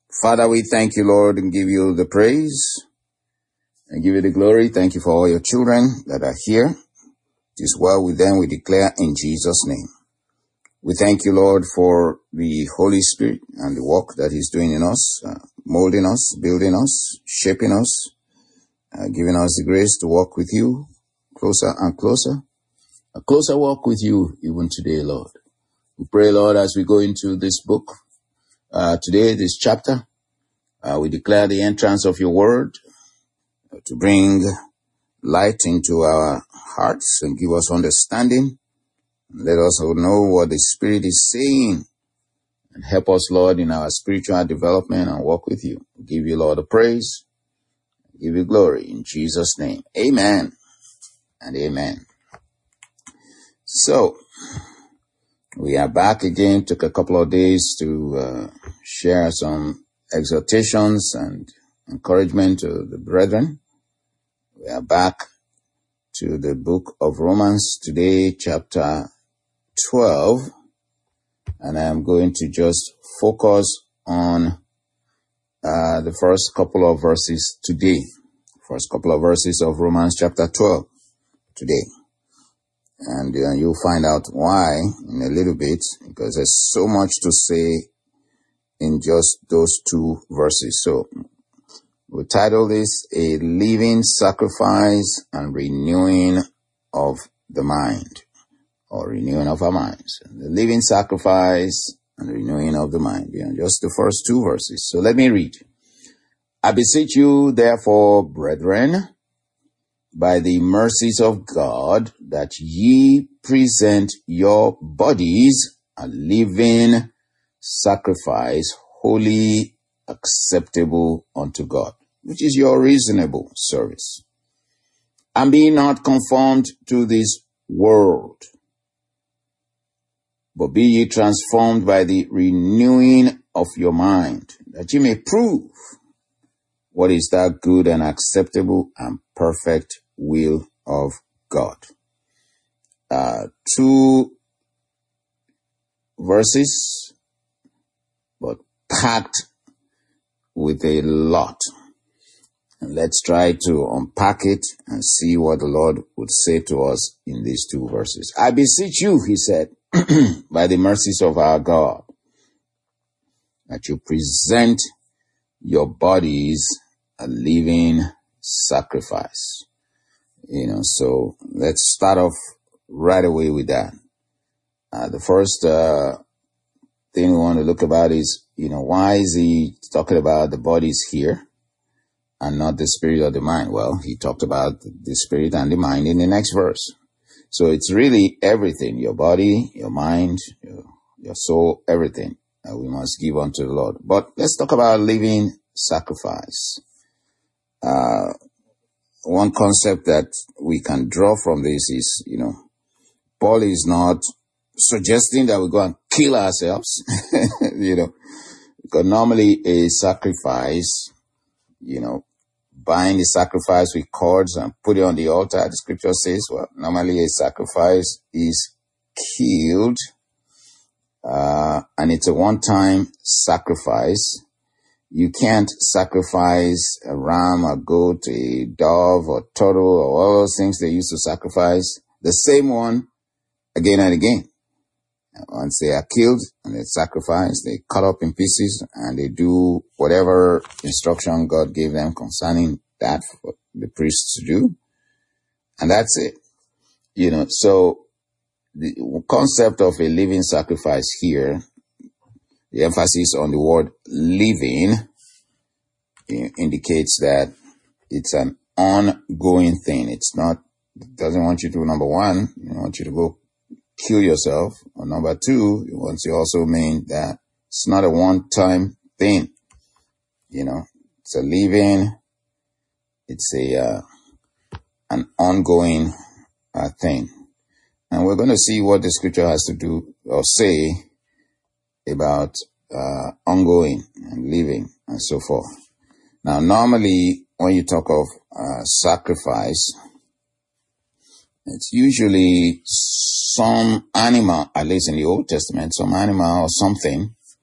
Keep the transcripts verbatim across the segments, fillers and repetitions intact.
Father, we thank you, Lord, and give you the praise and give you the glory. Thank you for all your children that are here. It is well with them, we declare in Jesus' name. We thank you, Lord, for the Holy Spirit and the work that he's doing in us, uh, molding us, building us, shaping us, uh, giving us the grace to walk with you closer and closer. A closer walk with you even today, Lord. We pray, Lord, as we go into this book, uh, today, this chapter, uh, we declare the entrance of your word uh, to bring light into our hearts and give us understanding. Let us know what the Spirit is saying and help us, Lord, in our spiritual development and walk with you. We give you, Lord, the praise, give you glory in Jesus' name. Amen and amen. So, we are back again. Took a couple of days to uh, share some exhortations and encouragement to the brethren. We are back to the book of Romans today, chapter twelve, and I am going to just focus on uh, the first couple of verses today. First couple of verses of Romans chapter twelve today. And uh, you'll find out why in a little bit, because there's so much to say in just those two verses. So we title this A Living Sacrifice and Renewing of the Mind, or renewing of our minds. The living sacrifice and renewing of the mind. You know, just the first two verses. So let me read. I beseech you, therefore, brethren, by the mercies of God, that ye present your bodies a living sacrifice, holy, acceptable unto God, which is your reasonable service. And be not conformed to this world, but be ye transformed by the renewing of your mind, that ye may prove what is that good and acceptable and perfect will of God. Uh, two verses, but packed with a lot. And let's try to unpack it and see what the Lord would say to us in these two verses. I beseech you, he said, by the mercies of our God, that you present your bodies a living sacrifice. You know, so let's start off right away with that. Uh, the first uh, thing we want to look about is, you know, why is he talking about the bodies here and not the spirit or the mind? Well, he talked about the spirit and the mind in the next verse. So it's really everything, your body, your mind, your, your soul, everything that we must give unto the Lord. But let's talk about living sacrifice. Uh, one concept that we can draw from this is, you know, Paul is not suggesting that we go and kill ourselves, you know, because normally a sacrifice, you know, bind the sacrifice with cords and put it on the altar. The scripture says, well, normally a sacrifice is killed, uh, and it's a one-time sacrifice. You can't sacrifice a ram, a goat, a dove, or turtle, or all those things they used to sacrifice, the same one again and again. Once they are killed and they sacrifice, they cut up in pieces and they do whatever instruction God gave them concerning that for the priests to do. And that's it. You know, so the concept of a living sacrifice here, the emphasis on the word living, indicates that it's an ongoing thing. It's not, it doesn't want you to, number one, it wants you to go kill yourself. Or number two, it wants you also mean that it's not a one-time thing. You know, it's a living, it's a, uh, an ongoing uh, thing. And we're going to see what the scripture has to do or say about uh, ongoing and living and so forth. Now, normally, when you talk of uh, sacrifice, it's usually some animal, at least in the Old Testament, some animal or something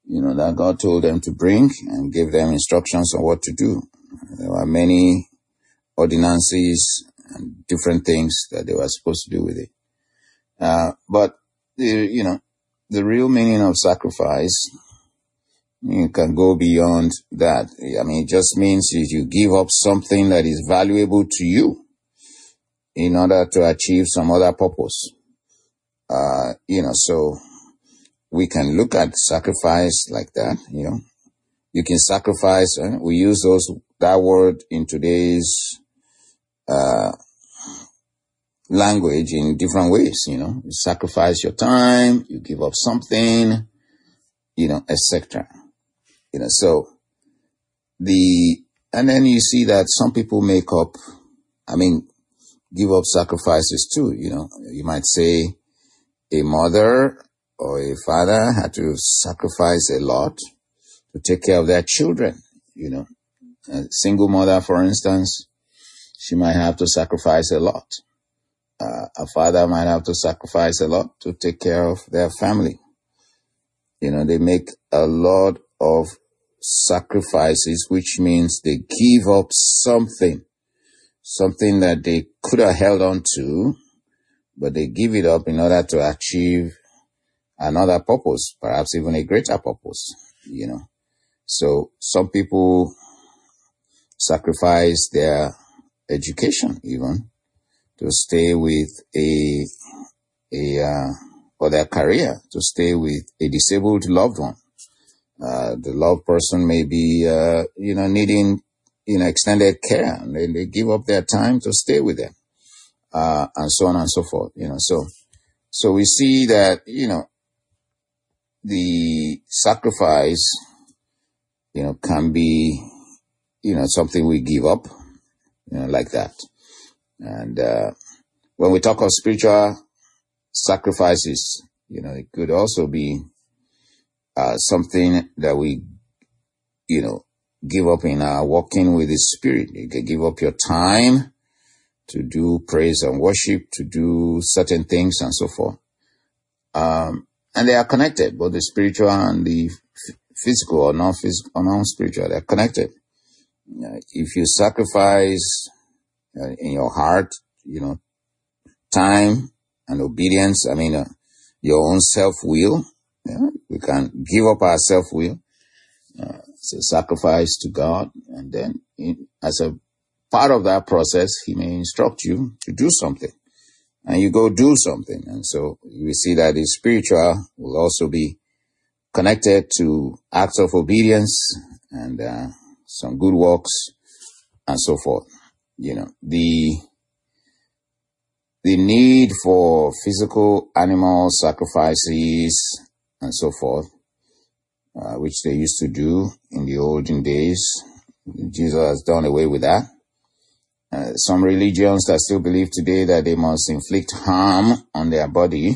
you know, that God told them to bring and gave them instructions on what to do. There were many ordinances and different things that they were supposed to do with it. Uh, but, the, you know, the real meaning of sacrifice, you can go beyond that. I mean, it just means you give up something that is valuable to you in order to achieve some other purpose. Uh, you know, so we can look at sacrifice like that, you know. You can sacrifice, eh? We use those that word in today's uh, language in different ways, you know. You sacrifice your time, you give up something, you know, et cetera. You know, so the, and then you see that some people make up, I mean, give up sacrifices too, you know. You might say a mother or a father had to sacrifice a lot to take care of their children, you know. A single mother, for instance, she might have to sacrifice a lot. Uh, a father might have to sacrifice a lot to take care of their family. You know, they make a lot of sacrifices, which means they give up something, something that they could have held on to, but they give it up in order to achieve another purpose, perhaps even a greater purpose, you know. So some people sacrifice their education even to stay with a, a, uh, or their career to stay with a disabled loved one. Uh, the loved person may be, uh, you know, needing, you know, extended care, and they, they give up their time to stay with them, uh, and so on and so forth, you know. So, so we see that, you know, the sacrifice, you know, can be, you know, something we give up, you know, like that. And, uh, when we talk of spiritual sacrifices, you know, it could also be, uh, something that we, you know, give up in our walking with the Spirit. You can give up your time to do praise and worship, to do certain things and so forth. Um, and they are connected, both the spiritual and the f- physical or non-physical or non-spiritual, they're connected. Uh, if you sacrifice uh, in your heart, you know, time and obedience, I mean, uh, your own self-will, yeah, we can give up our self-will, uh, it's a sacrifice to God, and then in, as a part of that process, He may instruct you to do something, and you go do something. And so we see that the spiritual will also be connected to acts of obedience and uh, some good works and so forth. You know, the the need for physical animal sacrifices and so forth, uh, which they used to do in the olden days. Jesus has done away with that. Uh, some religions that still believe today that they must inflict harm on their body,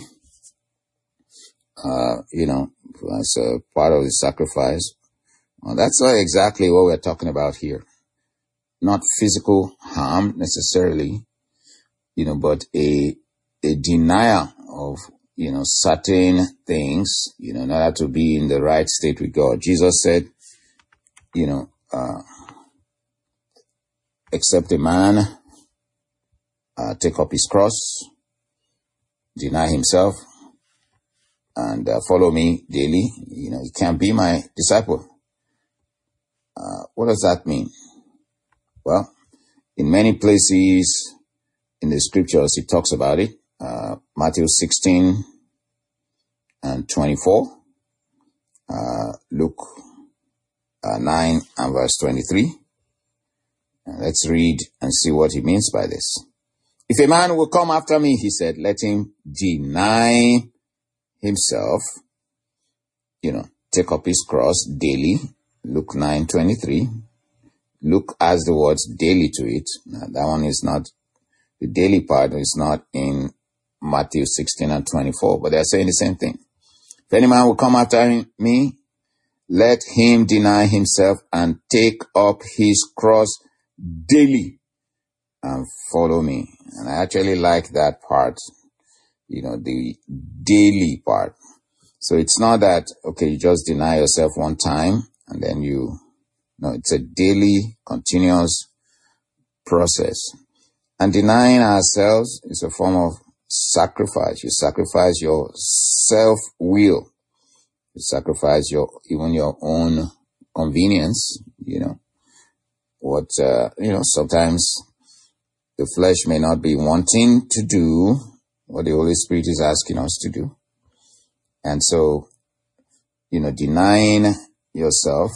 uh, you know, as a part of the sacrifice. Well, that's not exactly what we're talking about here. Not physical harm necessarily, you know, but a, a denial of, you know, certain things, you know, in order to be in the right state with God. Jesus said, you know, uh, except a man uh, take up his cross, deny himself, and uh, follow me daily, you know, he can't be my disciple. Uh, what does that mean? Well, in many places in the scriptures, it talks about it. Uh, Matthew sixteen and twenty-four, uh, Luke uh, nine and verse twenty-three. Uh, let's read and see what he means by this. If a man will come after me, he said, let him deny himself, you know, take up his cross daily. Luke nine twenty-three. Luke adds the words daily to it. Now, that one is not, the daily part is not in Matthew sixteen and twenty-four, but they're saying the same thing. If any man will come after me, let him deny himself and take up his cross daily and follow me. And I actually like that part, you know, the daily part. So it's not that, okay, you just deny yourself one time and then you, no, it's a daily, continuous process. And denying ourselves is a form of sacrifice. You sacrifice your self-will. You sacrifice your, even your own convenience, you know. What, uh, you know, sometimes the flesh may not be wanting to do what the Holy Spirit is asking us to do. And so, you know, denying yourself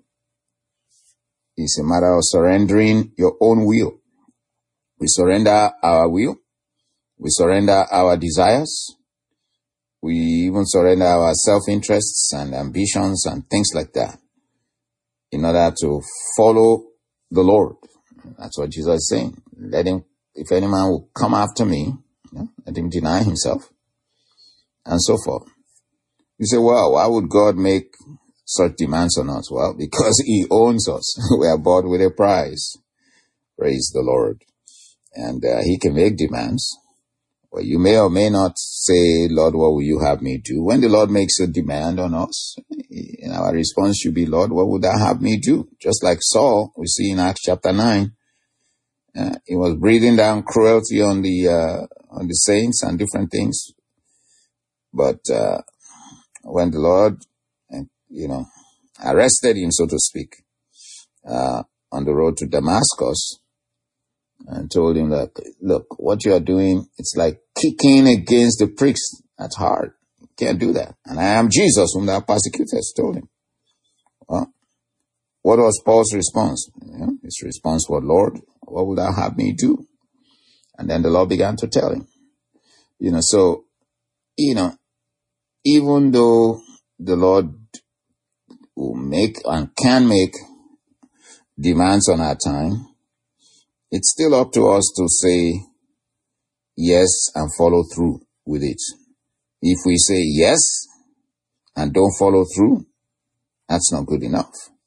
is a matter of surrendering your own will. We surrender our will. We surrender our desires. We even surrender our self-interests and ambitions and things like that in order to follow the Lord. That's what Jesus is saying. Let him, if any man will come after me, you know, let him deny himself and so forth. You say, well, why would God make such demands on us? Well, because he owns us. We are bought with a price. Praise the Lord. And uh, he can make demands. Well, you may or may not say, Lord, what will you have me do? When the Lord makes a demand on us, our response should be, Lord, what would thou have me do? Just like Saul, we see in Acts chapter nine. Uh, he was breathing down cruelty on the uh, on the saints and different things. But uh, when the Lord, you know, arrested him, so to speak, uh, on the road to Damascus, and told him that, look, what you are doing, it's like kicking against the pricks. That's hard. You can't do that. And I am Jesus whom thou persecutest, told him. Well, what was Paul's response? You know, his response was, Lord, what would thou have me do? And then the Lord began to tell him. You know, so, you know, even though the Lord will make and can make demands on our time, it's still up to us to say yes and follow through with it. If we say yes and don't follow through, that's not good enough.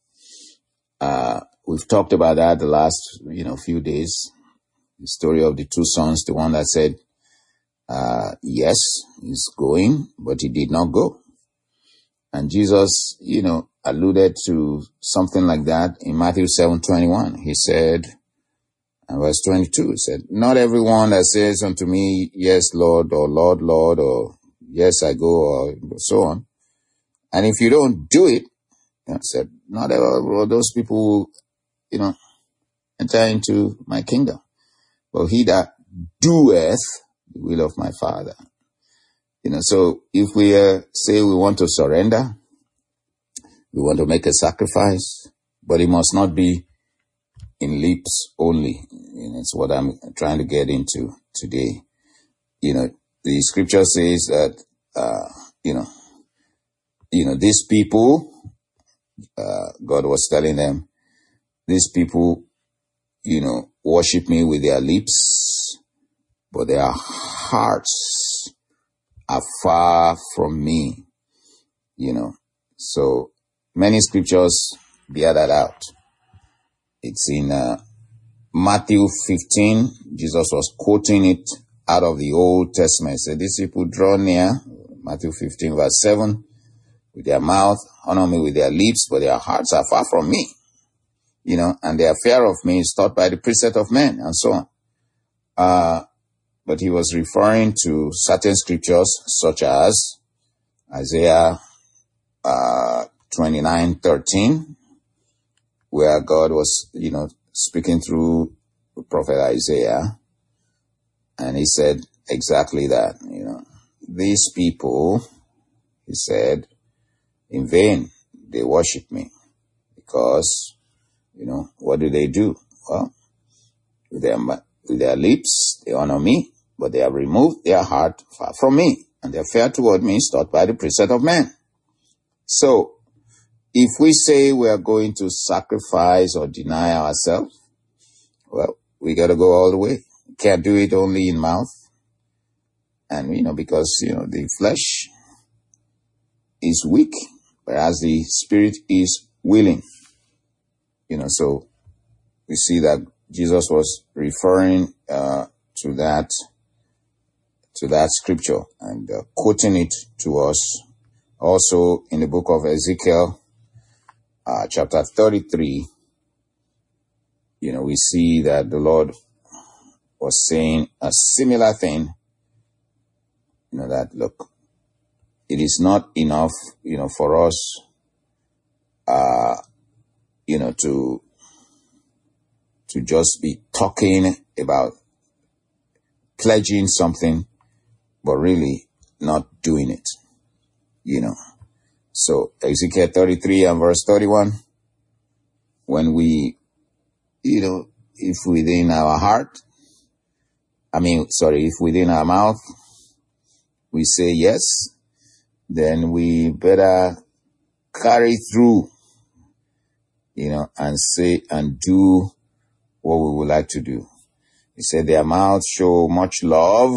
Uh, we've talked about that the last, you know, few days. The story of the two sons, the one that said, uh, yes, he's going, but he did not go. And Jesus, you know, alluded to something like that in Matthew seven twenty-one. He said, and verse twenty-two, it said, not everyone that says unto me, yes, Lord, or Lord, Lord, or yes, I go, or so on. And if you don't do it, you know, said, not all those people will, you know, enter into my kingdom. But he that doeth the will of my Father. You know, so if we uh, say we want to surrender, we want to make a sacrifice, but it must not be in lips only. You know, it's what I'm trying to get into today. You know, the scripture says that, uh, you know, you know, these people, uh, God was telling them, these people, you know, worship me with their lips, but their hearts are far from me. You know, so many scriptures bear that out. It's in uh, Matthew fifteen. Jesus was quoting it out of the Old Testament. He said, these people draw near, Matthew fifteen verse seven, with their mouth, honor me with their lips, but their hearts are far from me. You know, and their fear of me is taught by the precept of men, and so on. Uh, but he was referring to certain scriptures, such as Isaiah uh, twenty-nine thirteen, where God was, you know, speaking through the prophet Isaiah, and he said exactly that. You know, these people, he said, in vain they worship me, because, you know, what do they do? Well, with their, with their lips, they honor me, but they have removed their heart far from me, and their fear toward me is taught by the precept of men. So, if we say we are going to sacrifice or deny ourselves, well, we got to go all the way. We can't do it only in mouth. And, you know, because, you know, the flesh is weak, whereas the spirit is willing. You know, so we see that Jesus was referring uh, to that to that scripture and uh, quoting it to us Also, in the book of Ezekiel, uh, chapter thirty-three, you know, we see that the Lord was saying a similar thing, you know, that, look, it is not enough, you know, for us, uh, you know, to, to just be talking about pledging something, but really not doing it, you know. So Ezekiel thirty-three and verse thirty-one, when we, you know, if within our heart, I mean, sorry, if within our mouth, we say yes, then we better carry through, you know, and say and do what we would like to do. He said their mouths show much love,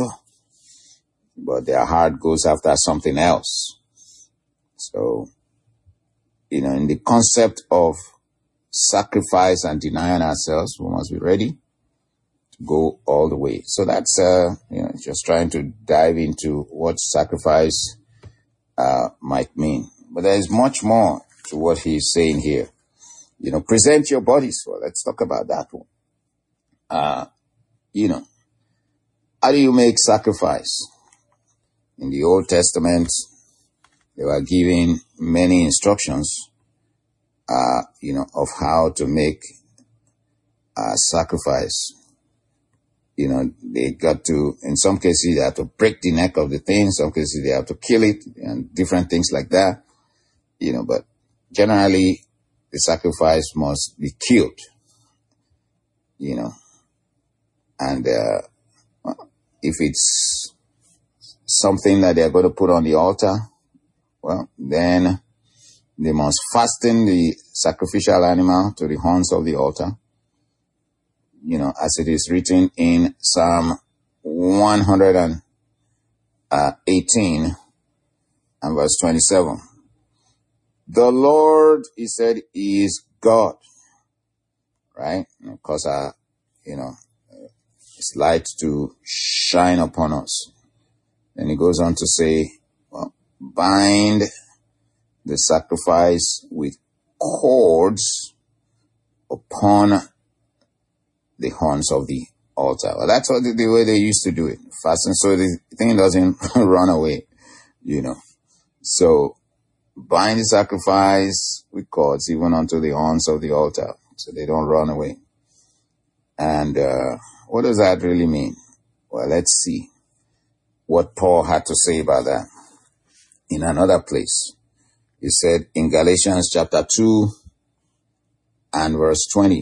but their heart goes after something else. So, you know, in the concept of sacrifice and denying ourselves, we must be ready to go all the way. So that's, uh, you know, just trying to dive into what sacrifice uh, might mean. But there is much more to what he's saying here. You know, present your bodies. Well, let's talk about that one. Uh, you know, how do you make sacrifice? In the Old Testament, they were giving many instructions, uh, you know, of how to make a sacrifice. You know, they got to, in some cases, they have to break the neck of the thing. In some cases, they have to kill it and different things like that. You know, but generally, the sacrifice must be killed, you know. And uh, if it's something that they're going to put on the altar, well, then they must fasten the sacrificial animal to the horns of the altar. You know, as it is written in Psalm one hundred eighteen and verse twenty-seven. The Lord, he said, is God, right? Because, uh, you know, His light to shine upon us. And he goes on to say, well, bind the sacrifice with cords upon the horns of the altar. Well, that's what the, the way they used to do it. Fasten so the thing doesn't run away, you know. So bind the sacrifice with cords even unto the horns of the altar so they don't run away. And uh, what does that really mean? Well, let's see what Paul had to say about that in another place. He said in Galatians chapter two and verse twenty,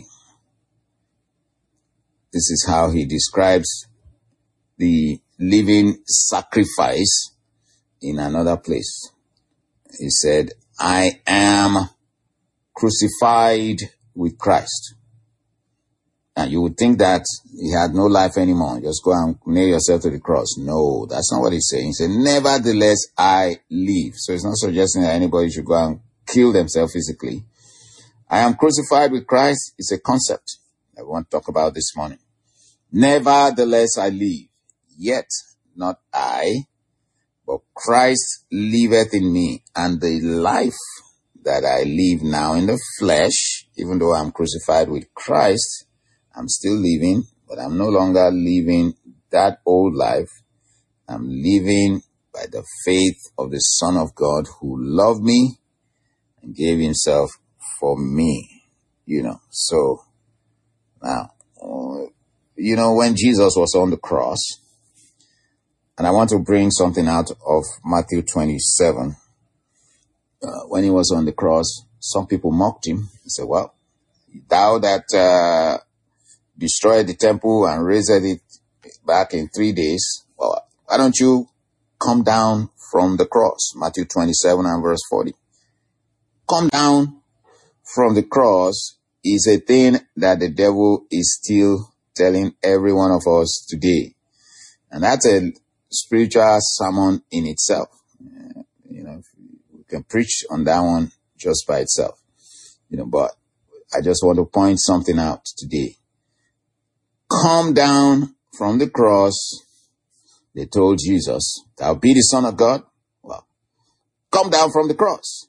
this is how he describes the living sacrifice in another place. He said, I am crucified with Christ. And you would think that he had no life anymore. Just go and nail yourself to the cross. No, that's not what he's saying. He said, nevertheless, I live. So it's not suggesting that anybody should go and kill themselves physically. I am crucified with Christ. It's a concept that we want to talk about this morning. Nevertheless, I live. Yet, not I, but Christ liveth in me. And the life that I live now in the flesh, even though I'm crucified with Christ, I'm still living, but I'm no longer living that old life. I'm living by the faith of the Son of God who loved me and gave himself for me, you know. So now, you know, when Jesus was on the cross, and I want to bring something out of Matthew twenty-seven. Uh, when he was on the cross, some people mocked him. They said, well, thou that uh, destroyed the temple and raised it back in three days, well, why don't you come down from the cross? Matthew twenty-seven and verse forty. Come down from the cross is a thing that the devil is still telling every one of us today. And that's a spiritual sermon in itself. Uh, you know, we can preach on that one just by itself. You know, but I just want to point something out today. Come down from the cross. They told Jesus, thou be the Son of God. Well, come down from the cross.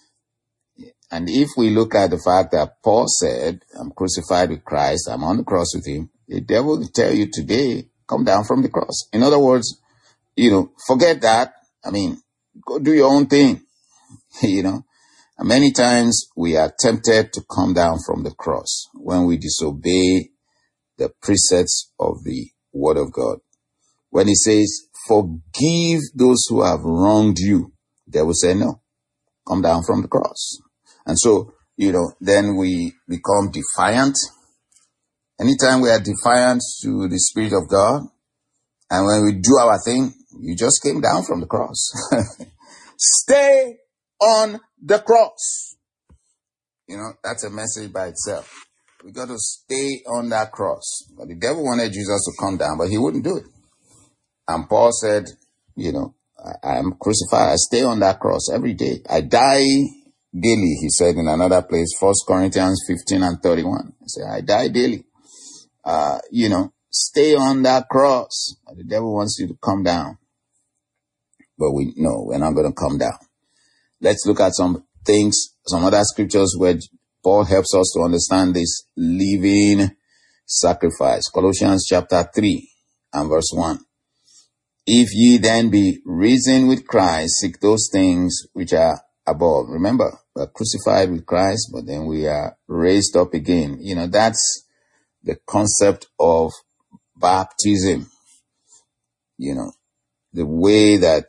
And if we look at the fact that Paul said, I'm crucified with Christ, I'm on the cross with him, the devil will tell you today, come down from the cross. In other words, you know, forget that. I mean, go do your own thing, you know. And many times we are tempted to come down from the cross when we disobey the precepts of the Word of God. When he says, forgive those who have wronged you, they will say, no, come down from the cross. And so, you know, then we become defiant. Anytime we are defiant to the Spirit of God, and when we do our thing, you just came down from the cross. Stay on the cross. You know, that's a message by itself. We got to stay on that cross. But the devil wanted Jesus to come down, but he wouldn't do it. And Paul said, you know, I, I am crucified. I stay on that cross every day. I die daily, he said in another place, First Corinthians fifteen and thirty-one. He said, I die daily. Uh, you know, stay on that cross. The devil wants you to come down. But we know we're not going to come down. Let's look at some things, some other scriptures where Paul helps us to understand this living sacrifice. Colossians chapter three and verse one. If ye then be risen with Christ, seek those things which are above. Remember, we're crucified with Christ, but then we are raised up again. You know, that's the concept of baptism. You know, the way that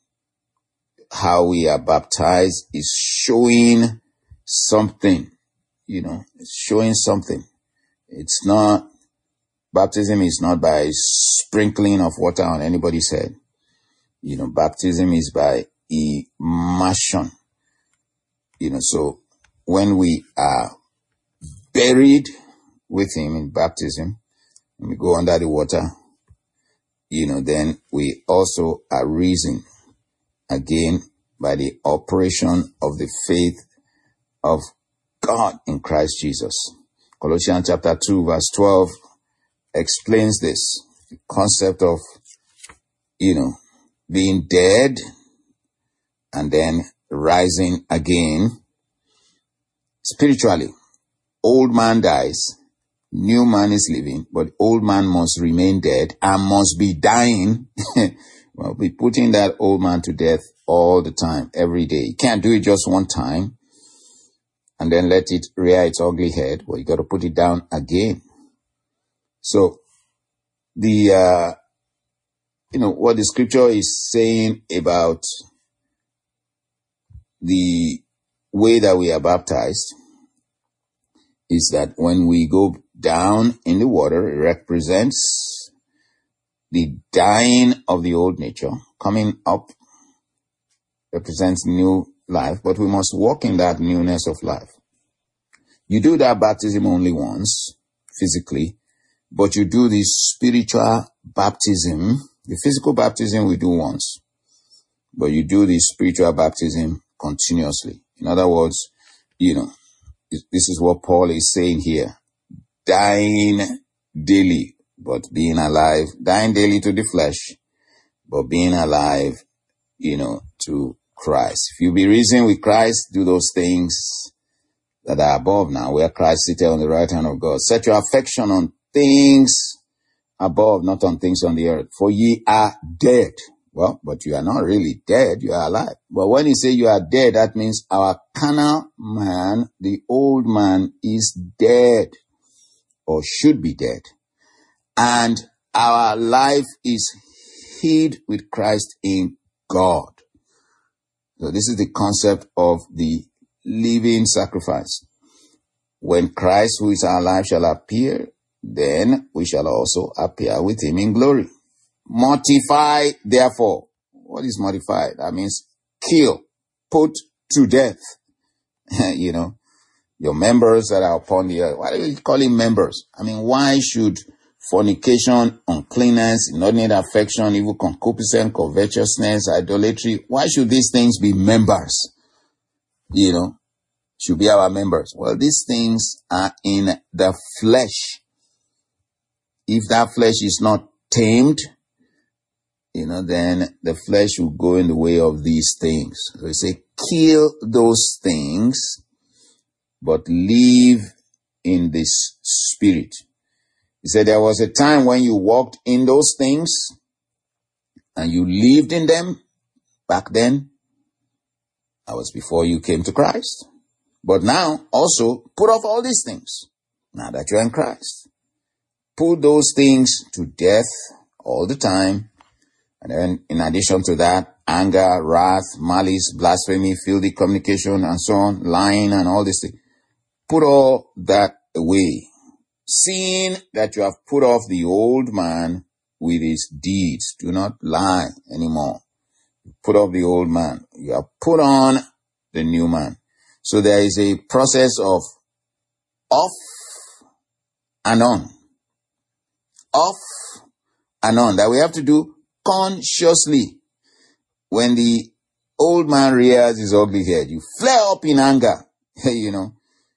how we are baptized is showing something, you know, it's showing something. It's not, baptism is not by sprinkling of water on anybody's head. You know, baptism is by immersion. You know, so when we are buried with him in baptism, when we go under the water, you know, then we also are risen again by the operation of the faith of God in Christ Jesus. Colossians chapter two verse twelve explains this, the concept of, you know, being dead and then rising again. Spiritually, old man dies, new man is living, but old man must remain dead and must be dying. Well, be putting that old man to death all the time, every day. You can't do it just one time and then let it rear its ugly head. Well, you got to put it down again. So the, uh, you know, what the scripture is saying about the way that we are baptized is that when we go down in the water, it represents the dying of the old nature. Coming up represents new life, but we must walk in that newness of life. You do that baptism only once, physically, but you do the spiritual baptism. The physical baptism we do once, but you do the spiritual baptism continuously. In other words, you know, this is what Paul is saying here. Dying daily, but being alive. Dying daily to the flesh, but being alive, you know, to Christ. If you be risen with Christ, do those things that are above now, where Christ sitteth on the right hand of God. Set your affection on things above, not on things on the earth. For ye are dead. Well, but you are not really dead, you are alive. But when you say you are dead, that means our carnal man, the old man, is dead or should be dead. And our life is hid with Christ in God. So this is the concept of the living sacrifice. When Christ, who is our life, shall appear, then we shall also appear with him in glory. Mortify, therefore. What is mortify? That means kill, put to death. You know, your members that are upon the earth. Why do you call it members? I mean, why should fornication, uncleanness, inordinate affection, evil concupiscence, covetousness, idolatry, why should these things be members? You know, should be our members. Well, these things are in the flesh. If that flesh is not tamed, you know, then the flesh will go in the way of these things. So he say, kill those things, but live in this spirit. He said there was a time when you walked in those things and you lived in them. Back then, that was before you came to Christ. But now, also, put off all these things, now that you're in Christ. Put those things to death all the time. And then, in addition to that, anger, wrath, malice, blasphemy, filthy communication, and so on, lying and all these things. Put all that away, seeing that you have put off the old man with his deeds. Do not lie anymore. Put off the old man. You have put on the new man. So there is a process of off and on. Off and on that we have to do consciously. When the old man rears his ugly head, you flare up in anger. You know,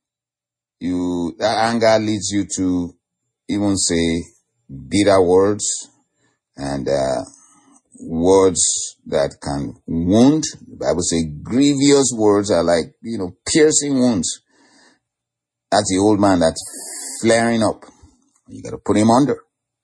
you that anger leads you to even say bitter words and uh words that can wound. The Bible says grievous words are like, you know, piercing wounds. That's the old man that's flaring up. You got to put him under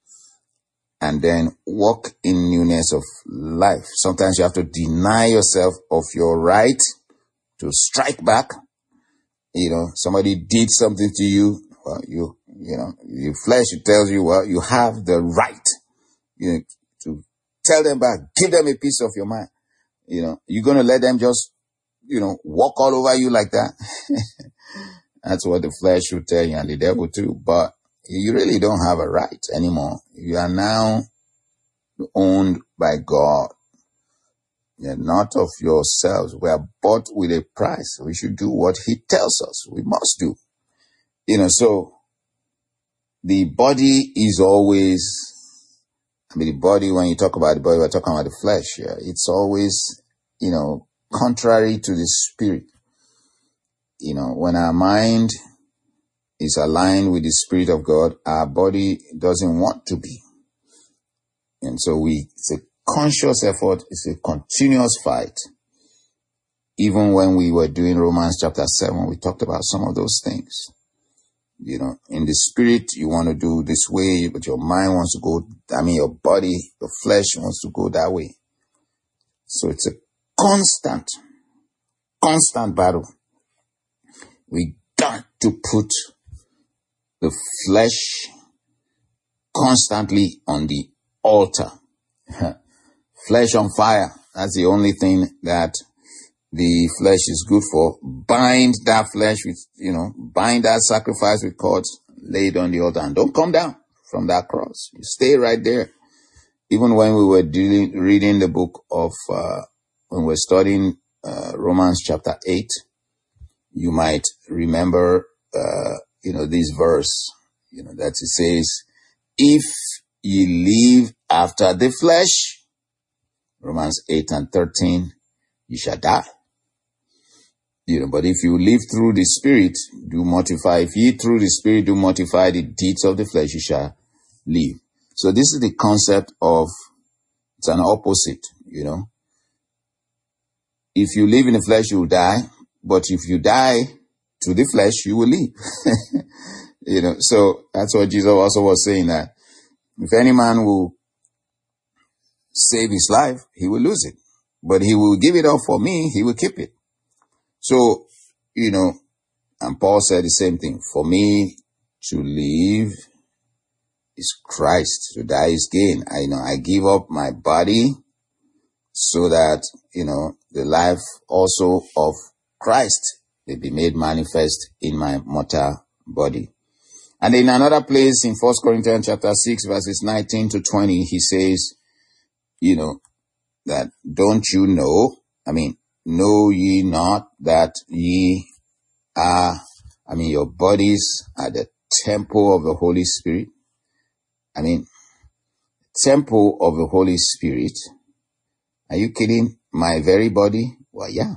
and then walk in newness of life. Sometimes you have to deny yourself of your right to strike back. You know, somebody did something to you. Well, you, you know, your flesh tells you, well, you have the right, you know, to tell them back, give them a piece of your mind. You know, you're going to let them just, you know, walk all over you like that. That's what the flesh should tell you, and the devil too. But you really don't have a right anymore. You are now owned by God. You're not of yourselves. We are bought with a price. We should do what he tells us we must do. You know, so the body is always, I mean, the body, when you talk about the body, we're talking about the flesh. Yeah? It's always, you know, contrary to the spirit. You know, when our mind is aligned with the Spirit of God, our body doesn't want to be. And so we, it's a conscious effort. It's a continuous fight. Even when we were doing Romans chapter seven, we talked about some of those things. You know, in the spirit, you want to do this way, but your mind wants to go, I mean, your body, your flesh wants to go that way. So it's a constant, constant battle. We got to put the flesh constantly on the altar. Flesh on fire. That's the only thing that the flesh is good for. Bind that flesh with, you know, bind that sacrifice with cords, lay it on the altar, and don't come down from that cross. You stay right there. Even when we were dealing, reading the book of, uh, when we we're studying uh, Romans chapter eight, you might remember, uh, you know, this verse, you know, that it says, if ye live after the flesh, Romans eight and thirteen, you shall die. You know, but if you live through the Spirit, do mortify. If ye through the Spirit do mortify the deeds of the flesh, you shall live. So this is the concept of, it's an opposite, you know. If you live in the flesh, you will die. But if you die to the flesh, you will live. You know, so that's what Jesus also was saying, that if any man will save his life, he will lose it. But he will give it up for me, he will keep it. So, you know, and Paul said the same thing. For me to live is Christ, to die is gain. I you know I give up my body so that, you know, the life also of Christ may be made manifest in my mortal body. And in another place in First Corinthians chapter six, verses nineteen to twenty, he says, you know, that don't you know, I mean, know ye not that ye are, I mean, your bodies are the temple of the Holy Spirit? I mean, temple of the Holy Spirit. Are you kidding? My very body? Well, yeah.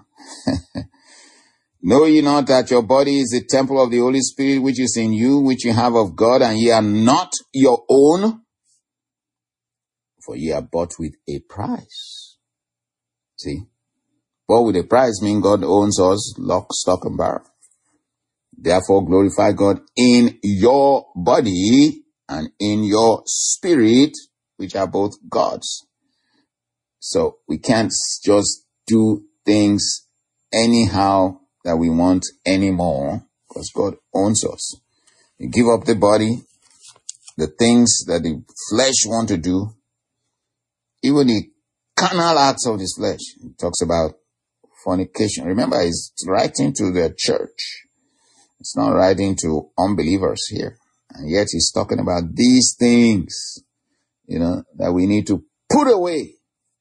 Know ye not that your body is the temple of the Holy Spirit, which is in you, which you have of God, and ye are not your own? For ye are bought with a price. See? Bought with a price means God owns us, lock, stock, and barrel. Therefore, glorify God in your body and in your spirit, which are both God's. So we can't just do things anyhow that we want anymore, because God owns us. You give up the body, the things that the flesh want to do, even the carnal acts of this flesh. He talks about fornication. Remember, he's writing to the church. It's not writing to unbelievers here. And yet he's talking about these things, you know, that we need to put away.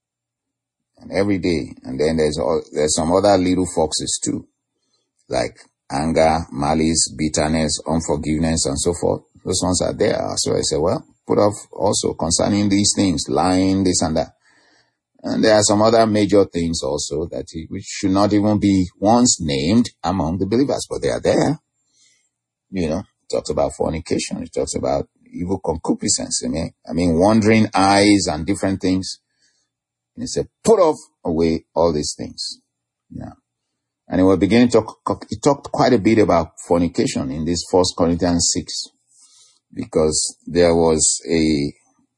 And every day. And then there's all, there's some other little foxes too, like anger, malice, bitterness, unforgiveness, and so forth. Those ones are there. So I say, well, put off also concerning these things, lying, this and that. And there are some other major things also that which should not even be once named among the believers, but they are there. You know, it talks about fornication. It talks about evil concupiscence. I mean, I mean, wandering eyes and different things. And he said, put off away all these things. Yeah. And he was beginning to talk, he talked quite a bit about fornication in this First Corinthians six, because there was a,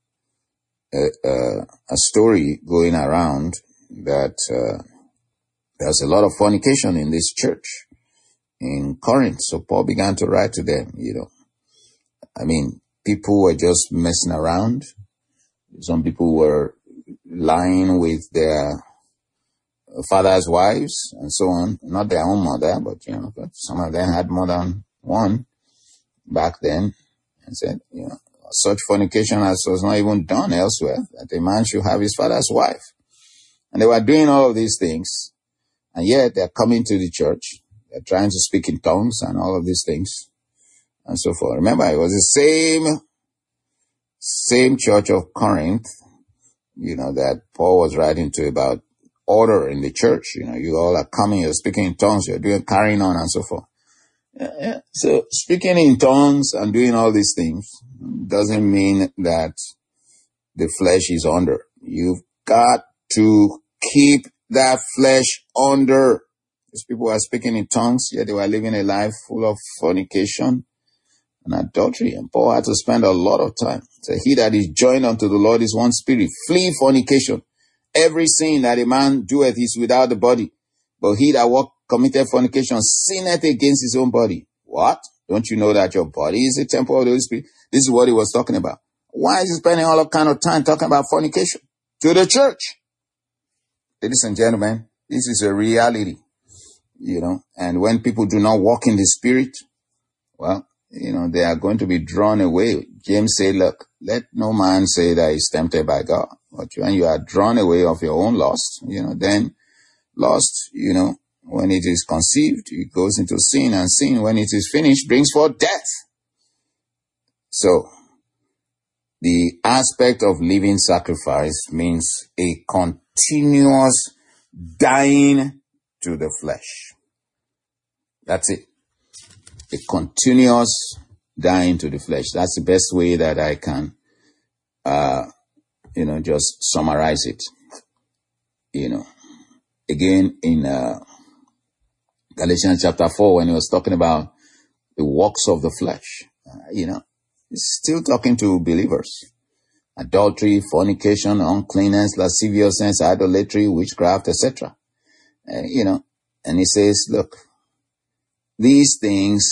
a, a, a story going around that, uh, there's a lot of fornication in this church in Corinth. So Paul began to write to them, you know, I mean, people were just messing around. Some people were lying with their father's wives and so on. Not their own mother, but, you know, but some of them had more than one back then. And said, you know, such fornication as was not even done elsewhere, that a man should have his father's wife. And they were doing all of these things. And yet they're coming to the church. They're trying to speak in tongues and all of these things and so forth. Remember, it was the same, same church of Corinth, you know, that Paul was writing to about order in the church. You know, you all are coming, you're speaking in tongues, you're doing, carrying on and so forth. Yeah, yeah. So speaking in tongues and doing all these things doesn't mean that the flesh is under. You've got to keep that flesh under. These people are speaking in tongues, yet they were living a life full of fornication and adultery. And Paul had to spend a lot of time. So he that is joined unto the Lord is one spirit. Flee fornication. Every sin that a man doeth is without the body. But he that walk committed fornication sinneth against his own body. What? Don't you know that your body is a temple of the Holy Spirit? This is what he was talking about. Why is he spending all that kind of time talking about fornication? To the church. Ladies and gentlemen, this is a reality. You know, and when people do not walk in the Spirit, well, you know, they are going to be drawn away. James said, look, let no man say that he's tempted by God. But when you are drawn away of your own lust, you know, then lust, you know, when it is conceived, it goes into sin, and sin, when it is finished, brings forth death. So, the aspect of living sacrifice means a continuous dying to the flesh. That's it. A continuous dying to the flesh. That's the best way that I can, uh, you know, just summarize it. You know, again, in uh, Galatians chapter four, when he was talking about the works of the flesh, uh, you know, he's still talking to believers. Adultery, fornication, uncleanness, lasciviousness, idolatry, witchcraft, et cetera. Uh, you know, and he says, look, these things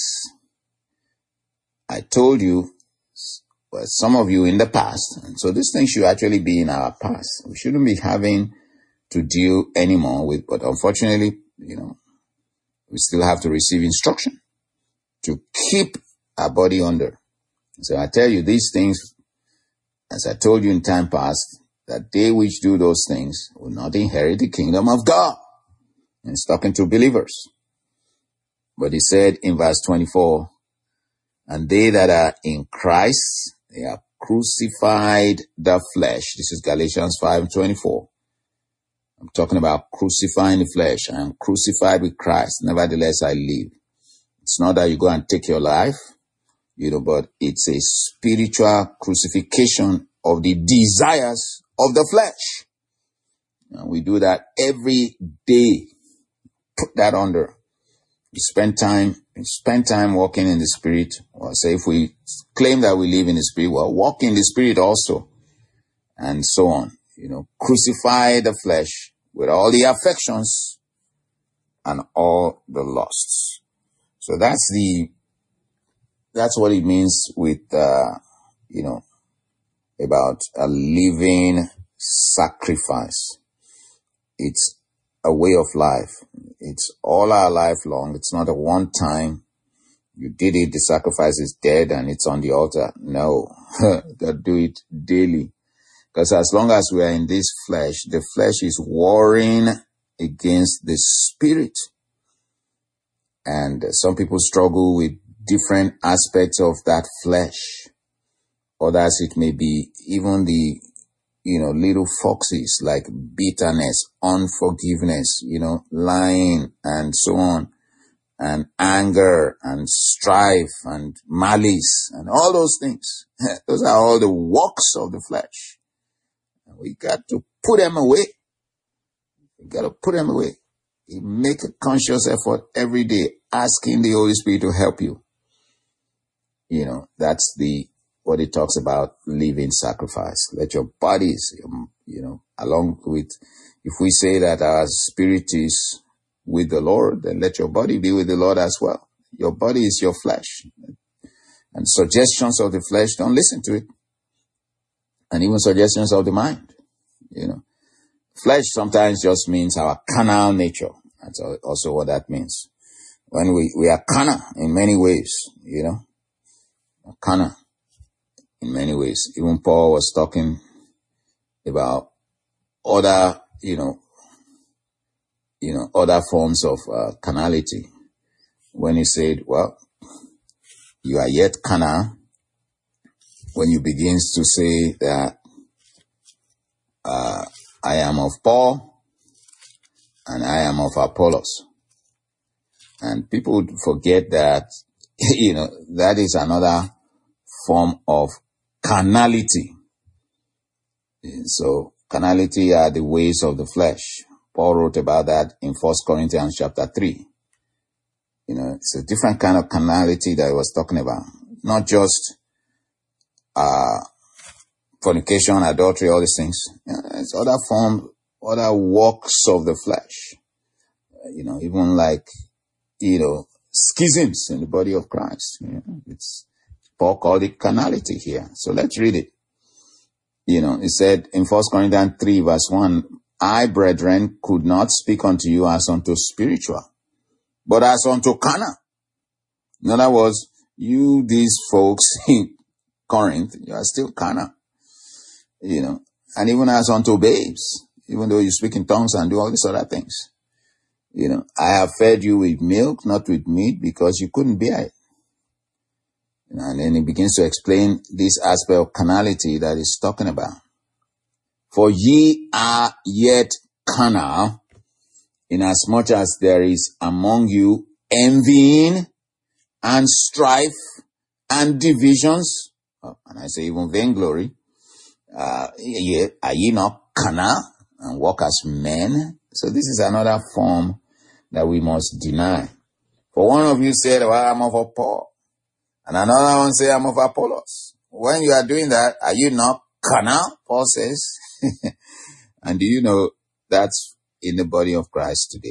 I told you, well, some of you in the past, and so these things should actually be in our past. We shouldn't be having to deal anymore with, but unfortunately, you know, we still have to receive instruction to keep our body under. So I tell you these things, as I told you in time past, that they which do those things will not inherit the kingdom of God. And he's talking to believers. But he said in verse twenty-four, and they that are in Christ, they are crucified the flesh. This is Galatians five twenty-four. I'm talking about crucifying the flesh. I am crucified with Christ. Nevertheless, I live. It's not that you go and take your life, you know, but it's a spiritual crucifixion of the desires of the flesh. And we do that every day. Put that under. We spend time, we spend time walking in the Spirit. Or say if we claim that we live in the Spirit, well, walk in the Spirit also. And so on. You know, crucify the flesh with all the affections and all the lusts. So that's the, that's what it means with, uh, you know, about a living sacrifice. It's a way of life. It's all our life long. It's not a one time. You did it, the sacrifice is dead and it's on the altar. No, you got to do it daily. Because as long as we are in this flesh, the flesh is warring against the spirit. And some people struggle with different aspects of that flesh. Others, it may be even the, you know, little foxes like bitterness, unforgiveness, you know, lying and so on, and anger and strife and malice and all those things. Those are all the works of the flesh. And we got to put them away. We got to put them away. You make a conscious effort every day, asking the Holy Spirit to help you. You know, that's the what it talks about, living sacrifice. Let your bodies, you know, along with, if we say that our spirit is with the Lord, then let your body be with the Lord as well. Your body is your flesh. And suggestions of the flesh, don't listen to it. And even suggestions of the mind, you know. Flesh sometimes just means our carnal nature. That's also what that means. When we, we are carnal in many ways, you know, carnal in many ways. Even Paul was talking about other, you know, you know, other forms of uh, carnality. When he said, well, you are yet carnal, when you begins to say that uh, I am of Paul and I am of Apollos. And people would forget that, you know, that is another form of carnality. So carnality are the ways of the flesh. Paul wrote about that in First Corinthians chapter three. You know, it's a different kind of carnality that he was talking about. Not just uh, fornication, adultery, all these things. You know, it's other forms, other works of the flesh. You know, even like, you know, schisms in the body of Christ. You know, it's Paul called it carnality here. So let's read it. You know, he said in First Corinthians three verse one, I, brethren, could not speak unto you as unto spiritual, but as unto carnal. In other words, you, these folks in Corinth, you are still carnal. You know, and even as unto babes, even though you speak in tongues and do all these other things. You know, I have fed you with milk, not with meat, because you couldn't bear it. And then he begins to explain this aspect of carnality that he's talking about. For ye are yet carnal, inasmuch as there is among you envying and strife and divisions, and I say even vainglory. Uh, are ye not carnal and walk as men? So this is another form that we must deny. For one of you said, well, I'm of Paul. And another one say, I'm of Apollos. When you are doing that, are you not carnal? Paul says. And do you know that's in the body of Christ today?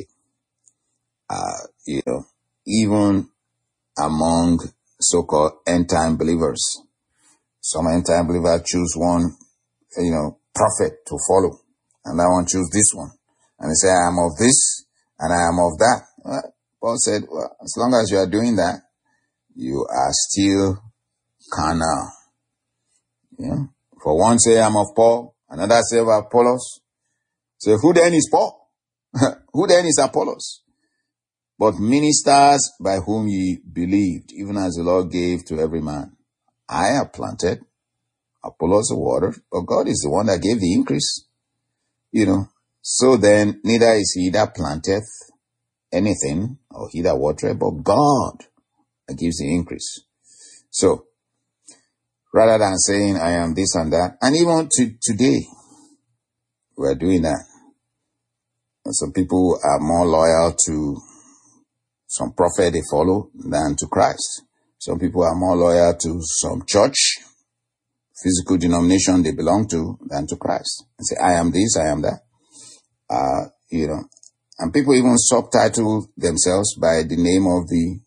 Uh, you know, even among so-called end-time believers. Some end-time believers choose one, you know, prophet to follow. And that one choose this one. And they say, I am of this and I am of that. Well, Paul said, well, as long as you are doing that, you are still carnal. Yeah. For one say, I'm of Paul. Another say of Apollos. So who then is Paul? Who then is Apollos? But ministers by whom ye believed, even as the Lord gave to every man. I have planted, Apollos watered, but God is the one that gave the increase. You know, so then neither is he that planteth anything, or he that watereth, but God that gives the increase. So, rather than saying, I am this and that. And even to today, we're doing that. And some people are more loyal to some prophet they follow than to Christ. Some people are more loyal to some church, physical denomination they belong to than to Christ. And say, I am this, I am that. Uh, you know, and people even subtitle themselves by the name of the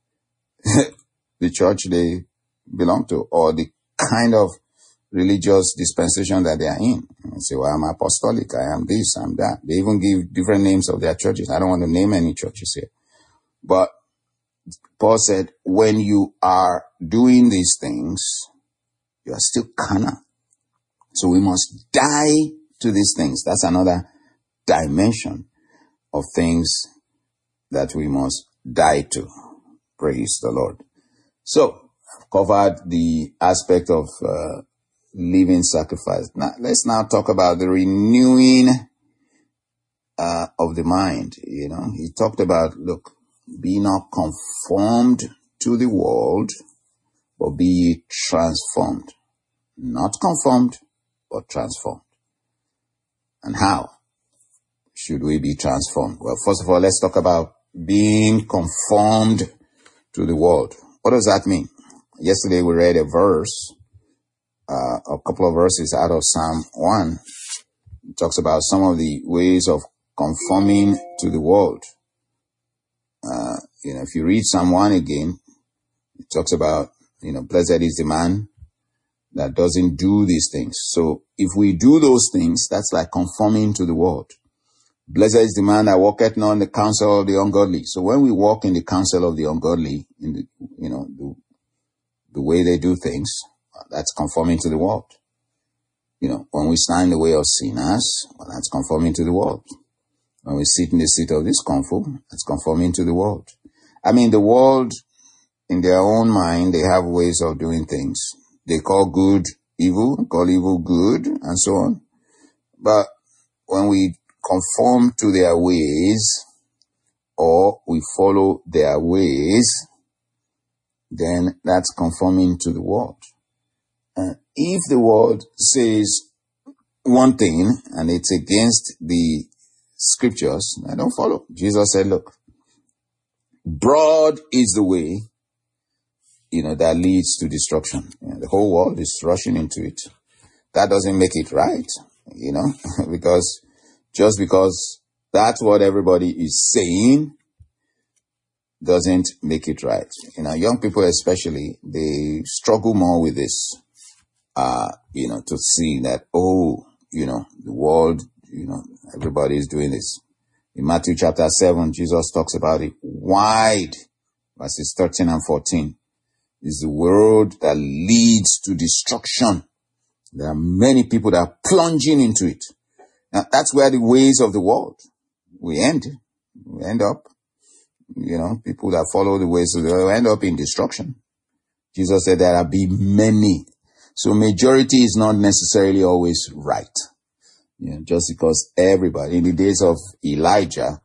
the church they belong to, or the kind of religious dispensation that they are in. And say, well, I'm apostolic, I am this, I'm that. They even give different names of their churches. I don't want to name any churches here. But Paul said, when you are doing these things, you are still carnal. So we must die to these things. That's another dimension of things that we must die to. Praise the Lord. So, I've covered the aspect of uh, living sacrifice. Now, let's now talk about the renewing uh, of the mind. You know, he talked about, look, be not conformed to the world, but be ye transformed. Not conformed, but transformed. And how should we be transformed? Well, first of all, let's talk about being conformed to the world. What does that mean? Yesterday we read a verse, uh, a couple of verses out of Psalm one. It talks about some of the ways of conforming to the world. Uh, you know, if you read Psalm one again, it talks about, you know, blessed is the man that doesn't do these things. So if we do those things, that's like conforming to the world. Blessed is the man that walketh not in the counsel of the ungodly. So when we walk in the counsel of the ungodly, in the, you know, the, the way they do things, that's conforming to the world. You know, when we stand in the way of sinners, well, that's conforming to the world. When we sit in the seat of discomfort, that's conforming to the world. I mean, the world, in their own mind, they have ways of doing things. They call good evil, call evil good, and so on. But when we conform to their ways, or we follow their ways, then that's conforming to the world. And if the world says one thing and it's against the scriptures, I don't follow. Jesus said, look, broad is the way, you know, that leads to destruction. You know, the whole world is rushing into it. That doesn't make it right, you know, because just because that's what everybody is saying doesn't make it right. You know, young people especially, they struggle more with this, uh, you know, to see that, oh, you know, the world, you know, everybody is doing this. In Matthew chapter seven, Jesus talks about it wide, verses thirteen and fourteen. Is the world that leads to destruction. There are many people that are plunging into it. Now, that's where the ways of the world, we end. We end up, you know, people that follow the ways of the world end up in destruction. Jesus said there will be many. So majority is not necessarily always right. You know, just because everybody, in the days of Elijah,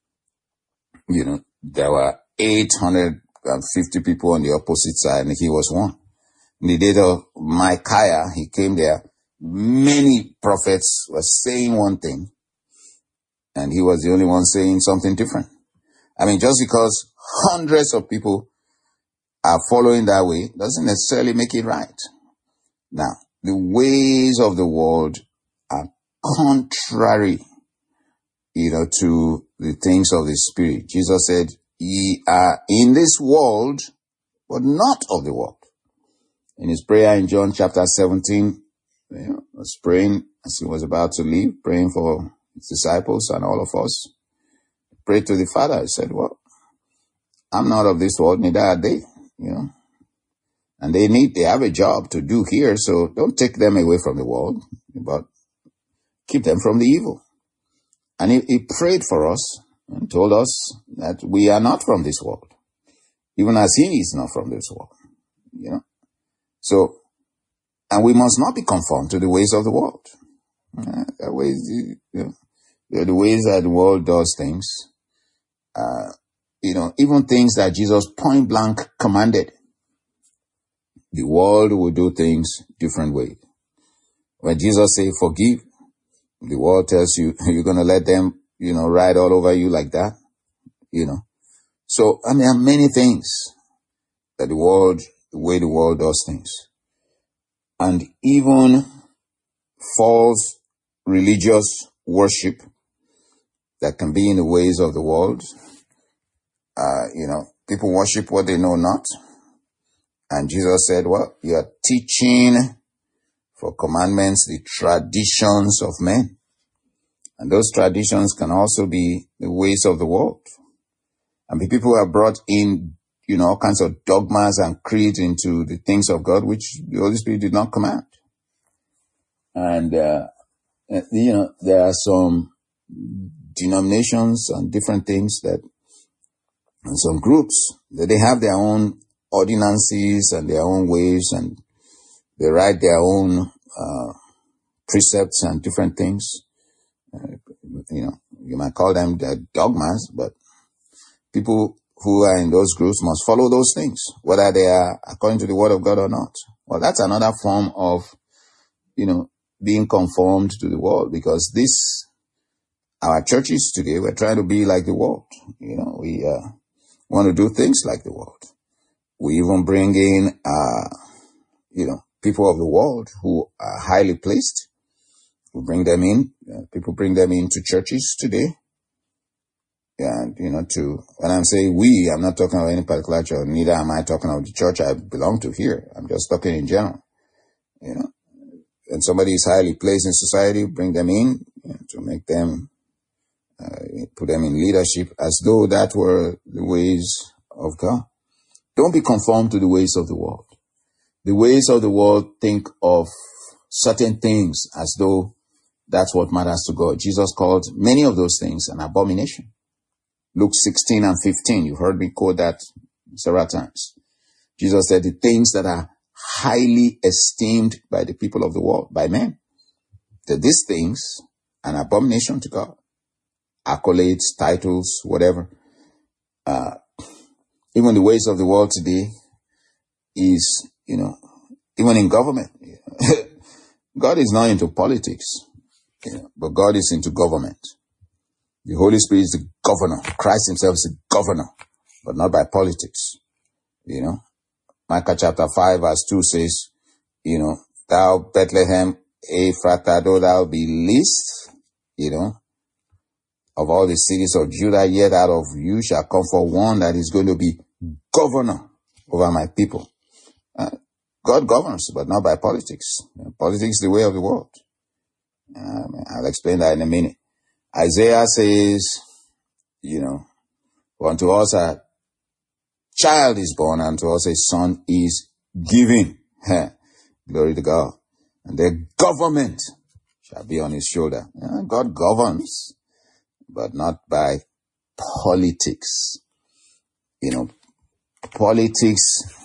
you know, there were eight hundred fifty people on the opposite side, and he was one. In the days of Micaiah, he came there. Many prophets were saying one thing, and he was the only one saying something different. I mean, just because hundreds of people are following that way doesn't necessarily make it right. Now, the ways of the world are contrary, you know, to the things of the Spirit. Jesus said, ye are in this world, but not of the world. In his prayer in John chapter seventeen, you know, was praying as he was about to leave, praying for his disciples and all of us. He prayed to the Father. He said, well, I'm not of this world, neither are they, you know. And they need, they have a job to do here, so don't take them away from the world, but keep them from the evil. And he, he prayed for us and told us that we are not from this world, even as he is not from this world, you know. So, and we must not be conformed to the ways of the world. Uh, the ways, you know, the ways that the world does things, uh, you know, even things that Jesus point blank commanded. The world will do things different ways. When Jesus says forgive, the world tells you you're going to let them, you know, ride all over you like that, you know. So, I mean, there are many things that the world, the way the world does things. And even false religious worship that can be in the ways of the world. Uh, you know, people worship what they know not. And Jesus said, well, you are teaching for commandments the traditions of men. And those traditions can also be the ways of the world. And the people have brought in, you know, all kinds of dogmas and creeds into the things of God, which the Holy Spirit did not command. And, uh, you know, there are some denominations and different things that, and some groups, that they have their own ordinances and their own ways, and they write their own uh, precepts and different things. Uh, you know, you might call them the dogmas, but people who are in those groups must follow those things, whether they are according to the word of God or not. Well, that's another form of, you know, being conformed to the world, because this, our churches today, we're trying to be like the world. You know, we uh, want to do things like the world. We even bring in, uh, you know, people of the world who are highly placed. We bring them in. Uh, people bring them into churches today. And, you know, to, when I'm saying we, I'm not talking about any particular church. Neither am I talking about the church I belong to here. I'm just talking in general. You know, when somebody is highly placed in society, bring them in, you know, to make them, uh, put them in leadership as though that were the ways of God. Don't be conformed to the ways of the world. The ways of the world think of certain things as though that's what matters to God. Jesus called many of those things an abomination. Luke sixteen and fifteen, you've heard me quote that several times. Jesus said the things that are highly esteemed by the people of the world, by men, that these things an abomination to God. Accolades, titles, whatever. Uh, even the ways of the world today is, you know, even in government. God is not into politics, you know, but God is into government. The Holy Spirit is the governor. Christ himself is the governor, but not by politics. You know, Micah chapter five verse two says, you know, thou Bethlehem Ephratah, though thou be least, you know, of all the cities of Judah, yet out of you shall come for one that is going to be governor over my people. Uh, God governs, but not by politics. You know, politics is the way of the world. Um, I'll explain that in a minute. Isaiah says, you know, for unto us a child is born, and to us a son is given. Glory to God. And the government shall be on his shoulder. Yeah, God governs, but not by politics. You know, politics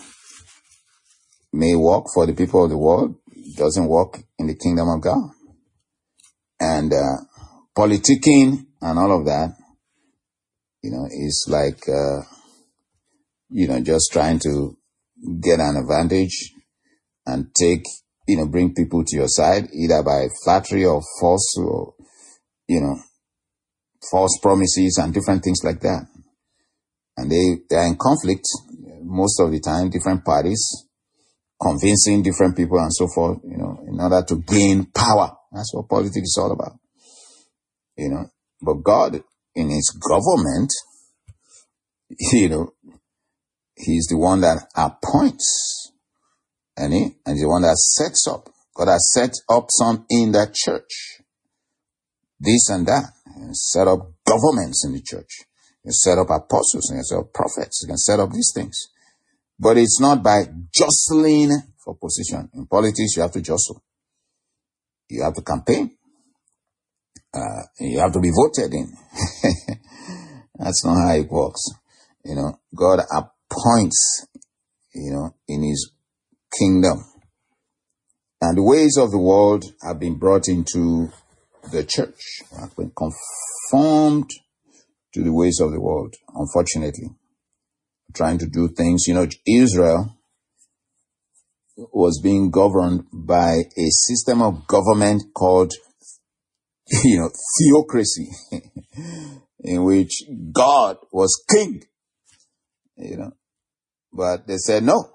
may work for the people of the world, doesn't work in the kingdom of God. And uh, politicking and all of that, you know, is like, uh, you know, just trying to get an advantage and take, you know, bring people to your side, either by flattery or false, or, you know, false promises and different things like that. And they, they are in conflict most of the time, different parties, convincing different people and so forth, you know, in order to gain power. That's what politics is all about. You know, but God in his government, you know, he's the one that appoints, and he, and he's the one that sets up. God has set up some in that church. This and that. He can set up governments in the church. He can set up apostles, he can set up prophets, he can set up these things. But it's not by jostling for position. In politics, you have to jostle. You have to campaign. Uh, you have to be voted in. That's not how it works. You know, God appoints, you know, in his kingdom. And the ways of the world have been brought into the church, have been conformed to the ways of the world, unfortunately. Trying to do things, you know, Israel, was being governed by a system of government called, you know, theocracy, in which God was king, you know. But they said, no,